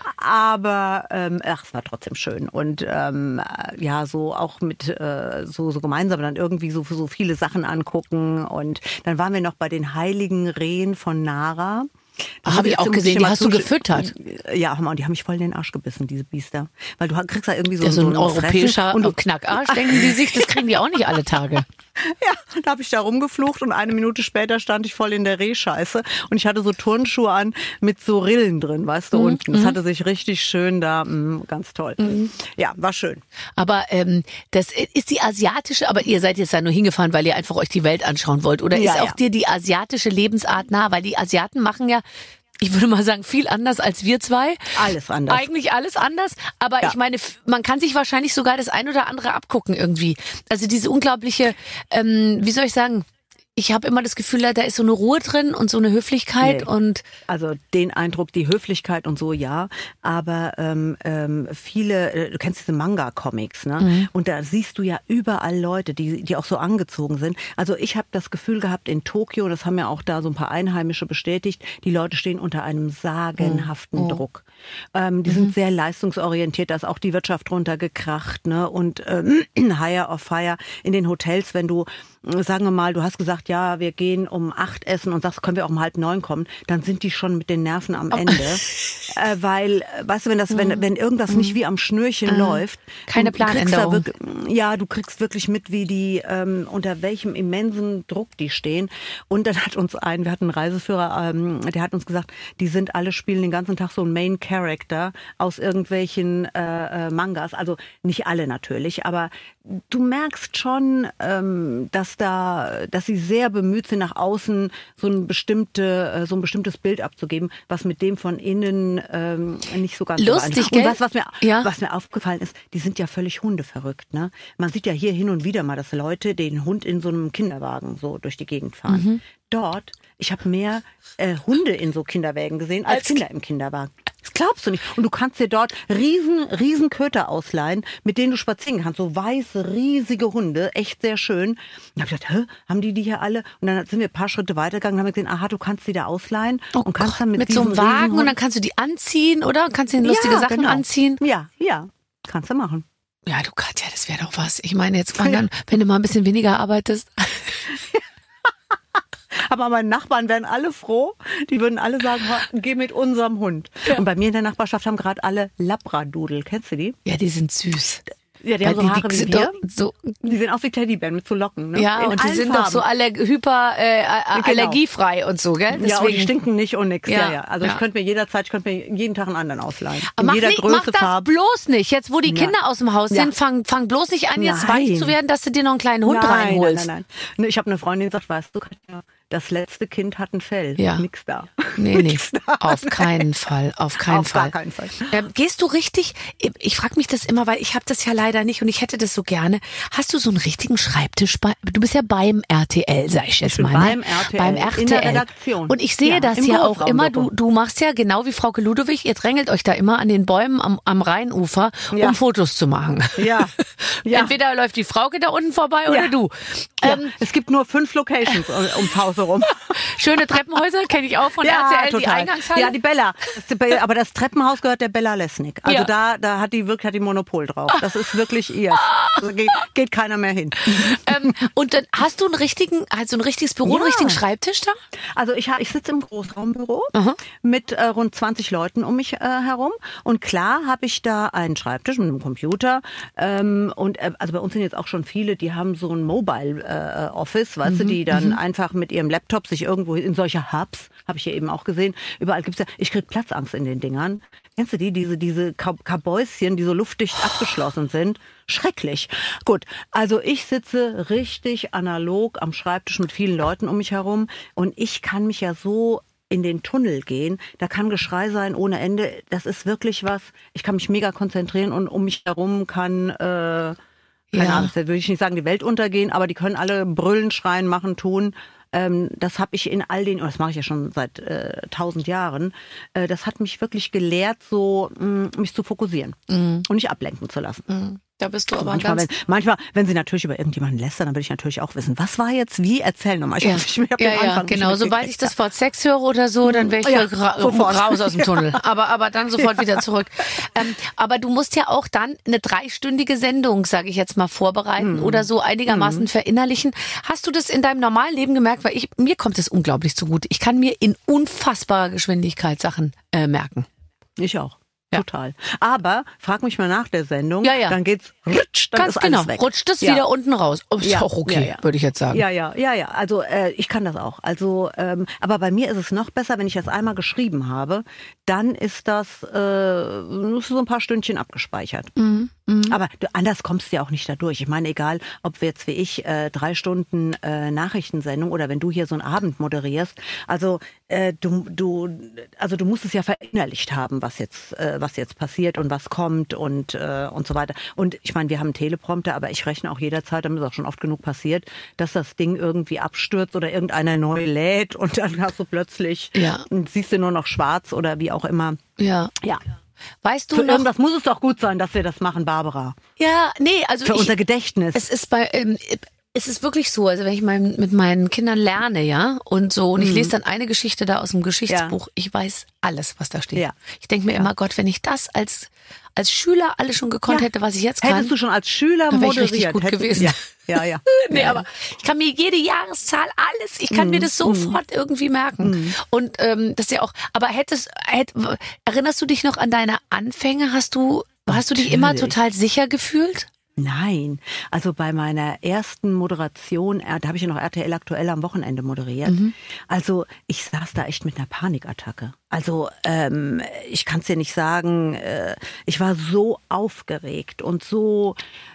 aber ähm, ach, es war trotzdem schön. Und ähm, ja, so auch mit äh, so, so gemeinsam dann irgendwie so, so viele Sachen angucken. Und dann waren wir noch bei den heiligen Rehen von Nara. Ah, hab ich Jetzt auch muss gesehen, dir die mal hast du zusch- gefüttert. Ja, Hammer, und die haben mich voll in den Arsch gebissen, diese Biester. Weil du kriegst da irgendwie so, Ja, so ein ein europäischer Fressen und du, Knackarsch, denken die sich, das kriegen die auch nicht alle Tage. Ja, da habe ich da rumgeflucht und eine Minute später stand ich voll in der Rehscheiße und ich hatte so Turnschuhe an mit so Rillen drin, weißt du, unten. Das hatte sich richtig schön da, mh, ganz toll. Ja, war schön. Aber ähm, das ist die asiatische, aber ihr seid jetzt da nur hingefahren, weil ihr einfach euch die Welt anschauen wollt. Oder Ja, ist auch ja. dir die asiatische Lebensart nah? Weil die Asiaten machen ja, ich würde mal sagen, viel anders als wir zwei. Alles anders. Eigentlich alles anders. Aber Ja. ich meine, f- man kann sich wahrscheinlich sogar das ein oder andere abgucken irgendwie. Also diese unglaubliche, ähm, wie soll ich sagen, ich habe immer das Gefühl, da ist so eine Ruhe drin und so eine Höflichkeit Nee. und Also den Eindruck, die Höflichkeit und so, ja. Aber ähm, ähm, viele, äh, du kennst diese Manga-Comics, ne? Mhm. Und da siehst du ja überall Leute, die die auch so angezogen sind. Also ich habe das Gefühl gehabt in Tokio, und das haben ja auch da so ein paar Einheimische bestätigt, die Leute stehen unter einem sagenhaften Mhm. Druck. Ähm, die sind sehr leistungsorientiert, da ist auch die Wirtschaft runtergekracht, ne? Und ähm, higher of fire in den Hotels, wenn du, äh, sagen wir mal, du hast gesagt, ja, wir gehen um acht essen und sagst, können wir auch um halb neun kommen, dann sind die schon mit den Nerven am Ende. äh, weil, äh, weißt du, wenn das, wenn, wenn irgendwas nicht wie am Schnürchen läuft, Keine du kriegst da Planänderung. wirklich, ja, du kriegst wirklich mit, wie die, ähm, unter welchem immensen Druck die stehen. Und dann hat uns ein, wir hatten einen Reiseführer, ähm, der hat uns gesagt, die sind alle spielen den ganzen Tag so ein Main Character aus irgendwelchen äh, äh, Mangas. Also nicht alle natürlich, aber du merkst schon, ähm, dass da, dass sie sehr bemüht sind, nach außen so ein bestimmte, äh, so ein bestimmtes Bild abzugeben, was mit dem von innen ähm, nicht so ganz Lustig, übereinstimmt. gell? Und was, was mir, Ja. was mir aufgefallen ist, die sind ja völlig hundeverrückt. Ne? Man sieht ja hier hin und wieder mal, dass Leute den Hund in so einem Kinderwagen so durch die Gegend fahren. Mhm. Dort, ich habe mehr äh, Hunde in so Kinderwägen gesehen als, Als Kinder im Kinderwagen. glaubst du nicht. Und du kannst dir dort riesen, riesen Köter ausleihen, mit denen du spazieren kannst. So weiße, riesige Hunde, echt sehr schön. Da habe ich gedacht, hä, haben die die hier alle? Und dann sind wir ein paar Schritte weitergegangen und haben gesehen, aha, du kannst die da ausleihen. Oh und kannst Gott, dann mit, mit so einem Wagen und dann kannst du die anziehen, oder? Kannst du ihnen lustige ja, Sachen genau. anziehen? Ja, ja, kannst du machen. Ja, du Katja, das wäre doch was. Ich meine, jetzt mal dann, wenn du mal ein bisschen weniger arbeitest. Aber meine Nachbarn wären alle froh. Die würden alle sagen, geh mit unserem Hund. Ja. Und bei mir in der Nachbarschaft haben gerade alle Labradoodle. Kennst du die? Ja, die sind süß. Ja, die haben so Haare wie wir. So, die sehen aus wie Teddybären mit so Locken. Ne? Ja, in und die sind Farben. doch so aller, hyper äh, genau. allergiefrei und so, gell? Deswegen. Ja, und die stinken nicht und nix. Ja, ja. ja. Also ja. ich könnte mir jederzeit, ich könnte mir jeden Tag einen anderen ausleihen. Aber in mach, jeder nicht, Größe, mach das Farbe. bloß nicht. Jetzt, wo die Ja. Kinder aus dem Haus Ja. sind, fang, fang bloß nicht an, jetzt Nein. weich zu werden, dass du dir noch einen kleinen Hund nein, reinholst. Nein, nein, nein. Ich habe eine Freundin, die sagt, weißt du, Katja, das letzte Kind hat ein Fell. Ja. Nix da. Nee, nee, Nix da. auf keinen Fall, auf keinen auf Fall. Auf gar keinen Fall. Ähm, gehst du richtig, ich frage mich das immer, weil ich habe das ja leider nicht und ich hätte das so gerne. Hast du so einen richtigen Schreibtisch bei, du bist ja beim R T L, sag ich jetzt ich bin mal. beim ne? R T L, beim R T L. in der Redaktion. Und ich sehe ja, das im ja auch immer, du, Großraumbüro. du machst ja genau wie Frauke Ludewig, ihr drängelt euch da immer an den Bäumen am, am Rheinufer, Ja. um Fotos zu machen. Ja. ja. Entweder läuft die Frauke da unten vorbei Ja. oder du. Ja. Ähm, Es gibt nur fünf Locations ums Haus herum. schöne Treppenhäuser, kenne ich auch von Ja, R T L, die total. Eingangshalle. Ja, die Bella. Das ist die Bella. Aber das Treppenhaus gehört der Bella Lesnick. Also Ja. da, da hat die wirklich hat die Monopol drauf. Das ist wirklich ihr. Da geht, geht keiner mehr hin. ähm, und dann hast du einen richtigen, also ein richtiges Büro, einen Ja. richtigen Schreibtisch da? Also ich, hab- ich sitze im Großraumbüro Aha. mit äh, rund zwanzig Leuten um mich äh, herum. Und klar habe ich da einen Schreibtisch mit einem Computer. Ähm, und äh, also bei uns sind jetzt auch schon viele, die haben so ein Mobile äh, Office, weißt Mhm. du, die dann einfach mit ihrem Laptop sich irgendwo in solche Hubs, habe ich hier eben auch gesehen, überall gibt's ja, ich krieg Platzangst in den Dingern. Kennst du die, diese, diese Kab- Kabäuschen, die so luftdicht abgeschlossen sind? Schrecklich. Gut, also ich sitze richtig analog am Schreibtisch mit vielen Leuten um mich herum und ich kann mich ja so in den Tunnel gehen, da kann Geschrei sein ohne Ende, das ist wirklich was, ich kann mich mega konzentrieren und um mich herum kann, äh, keine Ja. Ahnung, da würde ich nicht sagen, die Welt untergehen, aber die können alle brüllen, schreien, machen, tun. Ähm, das habe ich in all den, das mache ich ja schon seit äh, tausend Jahren, äh, das hat mich wirklich gelehrt, so mh, mich zu fokussieren Mhm. und nicht ablenken zu lassen. Mhm. Da bist du aber Manchmal ganz... wenn, manchmal, wenn sie natürlich über irgendjemanden lästern, dann will ich natürlich auch wissen, was war jetzt wie? Erzähl nochmal. Ich, Ja, ich, ich hab ja, den ja Anfang nicht genau. Sobald mitgekriegt. ich das Wort Sex höre oder so, dann wäre ich Ja, ra sofort. raus aus dem Tunnel. Aber, aber dann sofort wieder zurück. Ähm, aber du musst ja auch dann eine dreistündige Sendung, sage ich jetzt mal, vorbereiten Mhm. oder so einigermaßen verinnerlichen. Hast du das in deinem normalen Leben gemerkt? Weil ich, mir kommt das unglaublich zugute. Ich kann mir in unfassbarer Geschwindigkeit Sachen äh, merken. Ich auch. Ja. Total. Aber frag mich mal nach der Sendung, Ja, ja. dann geht's rutsch, dann Ganz ist genau. alles weg. Rutscht es Ja. wieder unten raus. Oh, ist Ja, auch okay, ja, ja. würde ich jetzt sagen. Ja, ja, ja, ja. Also äh, ich kann das auch. Also, ähm, aber bei mir ist es noch besser, wenn ich das einmal geschrieben habe, dann ist das äh, nur so ein paar Stündchen abgespeichert. Mhm. Mhm. Aber du, anders kommst du ja auch nicht da durch. Ich meine, egal, ob wir jetzt wie ich äh, drei Stunden äh, Nachrichtensendung oder wenn du hier so einen Abend moderierst, also äh, du, du, also du musst es ja verinnerlicht haben, was jetzt, äh, was jetzt passiert und was kommt und äh, und so weiter. Und ich meine, wir haben einen Teleprompter, aber ich rechne auch jederzeit, damit ist auch schon oft genug passiert, dass das Ding irgendwie abstürzt oder irgendeiner neu lädt und dann hast du plötzlich Ja. und siehst du nur noch schwarz oder wie auch immer. Ja. Ja. Weißt du Für noch? irgendwas muss es doch gut sein, dass wir das machen, Barbara. Ja, nee, also Für ich, unser Gedächtnis. Es ist bei, ähm, es ist wirklich so, also wenn ich mein, mit meinen Kindern lerne, ja, und so, und ich lese dann eine Geschichte da aus dem Geschichtsbuch, ich weiß alles, was da steht. Ja. Ich denke mir immer, Gott, wenn ich das als, als Schüler alles schon gekonnt Ja. hätte, was ich jetzt kann. Hättest du schon als Schüler Da wär ich moderiert. richtig gut hättest, gewesen. Ja, ja. ja. Nee, ja, aber ich kann mir jede Jahreszahl, alles, ich kann mir das sofort irgendwie merken. Und ähm, das ist ja auch, aber hättest, hätt, erinnerst du dich noch an deine Anfänge? Hast du, hast du dich immer Natürlich. total sicher gefühlt? Nein, also bei meiner ersten Moderation, äh, da habe ich ja noch R T L aktuell am Wochenende moderiert. Also ich saß da echt mit einer Panikattacke. Also ähm, ich kann es dir nicht sagen, äh, ich war so aufgeregt und so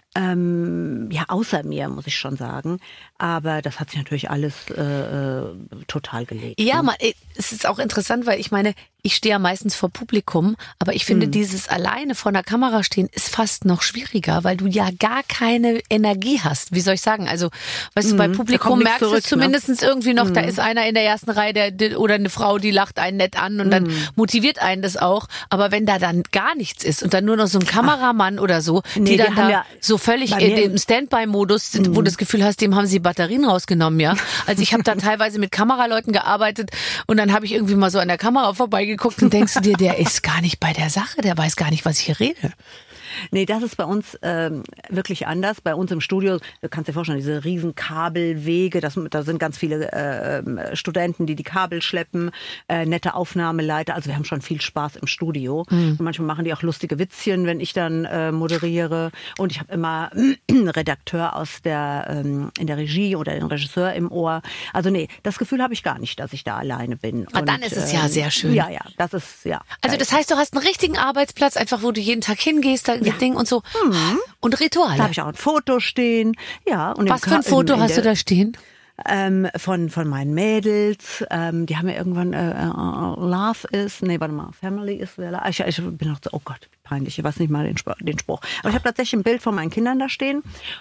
ähm, ja außer mir, muss ich schon sagen. Aber das hat sich natürlich alles äh, äh, total gelegt. Ja, ne? man, es ist auch interessant, weil ich meine, ich stehe ja meistens vor Publikum, aber ich finde, Mhm. dieses alleine vor einer Kamera stehen ist fast noch schwieriger, weil du ja gar keine Energie hast. Wie soll ich sagen? Also, weißt du, bei Mhm. Da Publikum kommt nichts merkst du zurück, es zumindest irgendwie noch, da Mhm. ist einer in der ersten Reihe der, der, oder eine Frau, die lacht einen nett an und dann Mhm. motiviert einen das auch. Aber wenn da dann gar nichts ist und dann nur noch so ein Kameramann oder so, Nee, die wir dann haben da ja so völlig bei in mir- dem Standby-Modus sind, wo du das Gefühl hast, dem haben sie Batterien rausgenommen, ja. Also ich habe da teilweise mit Kameraleuten gearbeitet und dann habe ich irgendwie mal so an der Kamera vorbeigeguckt und denkst du dir, der ist gar nicht bei der Sache, der weiß gar nicht, was ich hier rede. Nee, das ist bei uns ähm, wirklich anders. Bei uns im Studio, du kannst dir vorstellen, diese riesen Kabelwege, das, da sind ganz viele äh, Studenten, die die Kabel schleppen, äh, nette Aufnahmeleiter. Also wir haben schon viel Spaß im Studio. Mhm. Und manchmal machen die auch lustige Witzchen, wenn ich dann äh, moderiere. Und ich habe immer einen Redakteur aus der ähm, in der Regie oder den Regisseur im Ohr. Also nee, das Gefühl habe ich gar nicht, dass ich da alleine bin. Ah, dann ist es ja sehr schön. Ja, ja, das ist ja. Also das heißt, du hast einen richtigen Arbeitsplatz, einfach wo du jeden Tag hingehst, da Ja. Ding und so. Und Rituale. Da habe ich auch ein Foto stehen. Ja, und im Was für ein Ka- Foto in- in hast du der- da stehen? Ähm, von, von meinen Mädels. Ähm, die haben ja irgendwann äh, äh, Love is, nee, warte mal, Family is where Love. Ich, ich bin noch so, oh Gott, wie peinlich, ich weiß nicht mal den, Spruch, den Spruch. Aber ich habe tatsächlich ein Bild von meinen Kindern da stehen.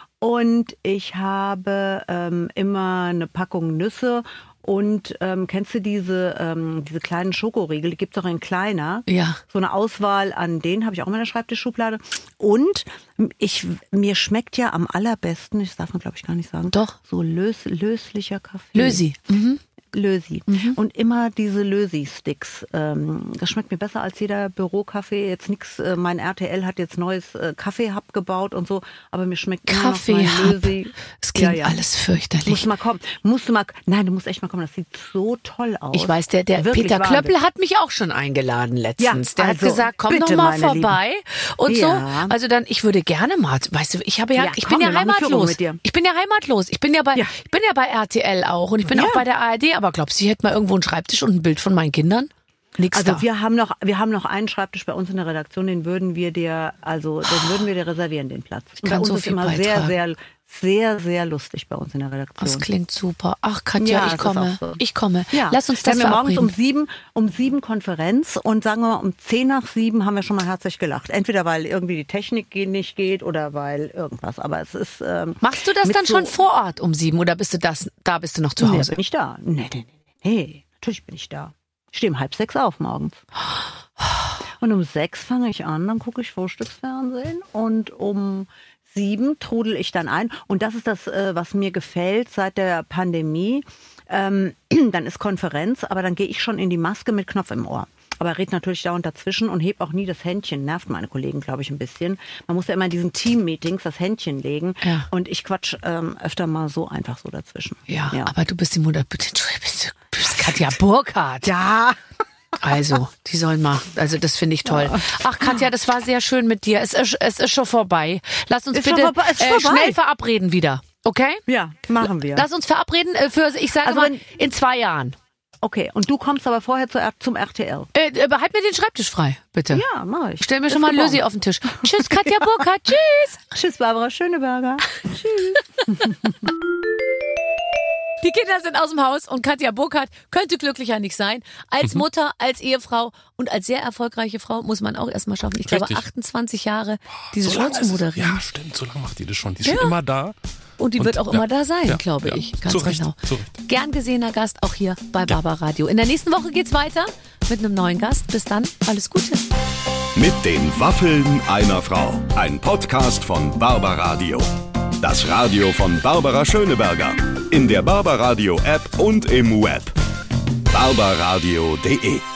Und ich habe ähm, immer eine Packung Nüsse. Und ähm, kennst du diese, ähm, diese kleinen Schokoriegel? Die gibt's auch in kleiner. Ja. So eine Auswahl an denen habe ich auch in meiner Schreibtischschublade. Und ich, mir schmeckt ja am allerbesten, das darf man glaube ich gar nicht sagen, Doch. so lös, löslicher Kaffee. Lösi. Mhm. Lösi. Und immer diese Lösi-Sticks. Ähm, das schmeckt mir besser als jeder Bürokaffee. Jetzt nix, äh, mein R T L hat jetzt neues äh, Kaffee-Hub gebaut und so, aber mir schmeckt immer noch mein Kaffee-Hub. Lösi. Es klingt Ja, ja. alles fürchterlich. Musst du mal kommen. Musst du mal, nein, du musst echt mal kommen. Das sieht so toll aus. Ich weiß, der, der Wirklich Peter Wahnsinn. Klöppel hat mich auch schon eingeladen letztens. Ja, der also, hat gesagt, komm bitte, doch mal meine vorbei und Ja. so. Also dann, ich würde gerne mal, weißt du, ich habe ja, Ja, ich komm, bin ja wir machen eine Führung heimatlos. mit dir. Ich bin ja heimatlos. Ich bin ja bei, Ja. ich bin ja bei R T L auch und ich bin Ja. auch bei der A R D. Aber glaubst du, ich hätte mal irgendwo einen Schreibtisch und ein Bild von meinen Kindern? Nix Also da. wir haben noch, wir haben noch einen Schreibtisch bei uns in der Redaktion, den würden wir dir, also den würden wir dir reservieren, den Platz. Und kann bei uns so ist viel immer sehr, beitragen. sehr, sehr, sehr lustig bei uns in der Redaktion. Das klingt super. Ach Katja, Ja, ich es ist komme. auch so. Ich komme. Ja. Lass uns das Wenn wir morgens um verabreden. sieben, um sieben Konferenz und sagen wir mal um zehn nach sieben haben wir schon mal herzlich gelacht. Entweder weil irgendwie die Technik ge- nicht geht oder weil irgendwas. Aber es ist. Ähm, Machst du das mit dann so- schon vor Ort um sieben oder bist du das, da bist du noch zu Nee, Hause? bin ich da? Nee, nee, nee, nee. Natürlich bin ich da. Ich stehe um halb sechs auf morgens. Und um sechs fange ich an, dann gucke ich Frühstücksfernsehen und um sieben trudel ich dann ein. Und das ist das, äh, was mir gefällt seit der Pandemie. Ähm, dann ist Konferenz, aber dann gehe ich schon in die Maske mit Knopf im Ohr. Aber red natürlich dauernd dazwischen und heb auch nie das Händchen. Nervt meine Kollegen, glaube ich, ein bisschen. Man muss ja immer in diesen Team-Meetings das Händchen legen. Ja. Und ich quatsch ähm, öfter mal so einfach so dazwischen. Ja, aber du bist die Mutter, bitte, Entschuldigung, bist, du bist Katja Burkhardt. Ja. Also, die sollen mal, also das finde ich toll. Ach Katja, das war sehr schön mit dir. Es ist, es ist schon vorbei. Lass uns Ist schon bitte vorbei, ist äh, vorbei. schnell verabreden wieder. Okay? Ja, machen wir. Lass uns verabreden äh, für, ich sage Also mal, wenn- in zwei Jahren. Okay, und du kommst aber vorher zu, R- zum R T L. Äh, äh, halt mir den Schreibtisch frei, bitte. Ja, mach ich. Stell mir Ist schon mal ein geborgen. Lösi auf den Tisch. Tschüss, Katja Burkhardt. Tschüss. Tschüss, Barbara Schöneberger. Die Kinder sind aus dem Haus und Katja Burkhardt könnte glücklicher nicht sein. Als Mutter, als Ehefrau und als sehr erfolgreiche Frau muss man auch erstmal schaffen. Ich glaube, Richtig. achtundzwanzig Jahre diese So Show lange zu ist es- moderieren. Ja, stimmt, so lange macht die das schon. Die ist Ja. schon immer da. Und die Und- wird auch ja, immer da sein, ja, glaube ja. ich. Ganz Zu Recht, genau. zu Recht. Gern gesehener Gast auch hier bei Barbara Radio. In der nächsten Woche geht's weiter mit einem neuen Gast. Bis dann, alles Gute. Mit den Waffeln einer Frau. Ein Podcast von Barbaradio. Das Radio von Barbara Schöneberger. In der Barbaradio App und im Web. barbaradio punkt de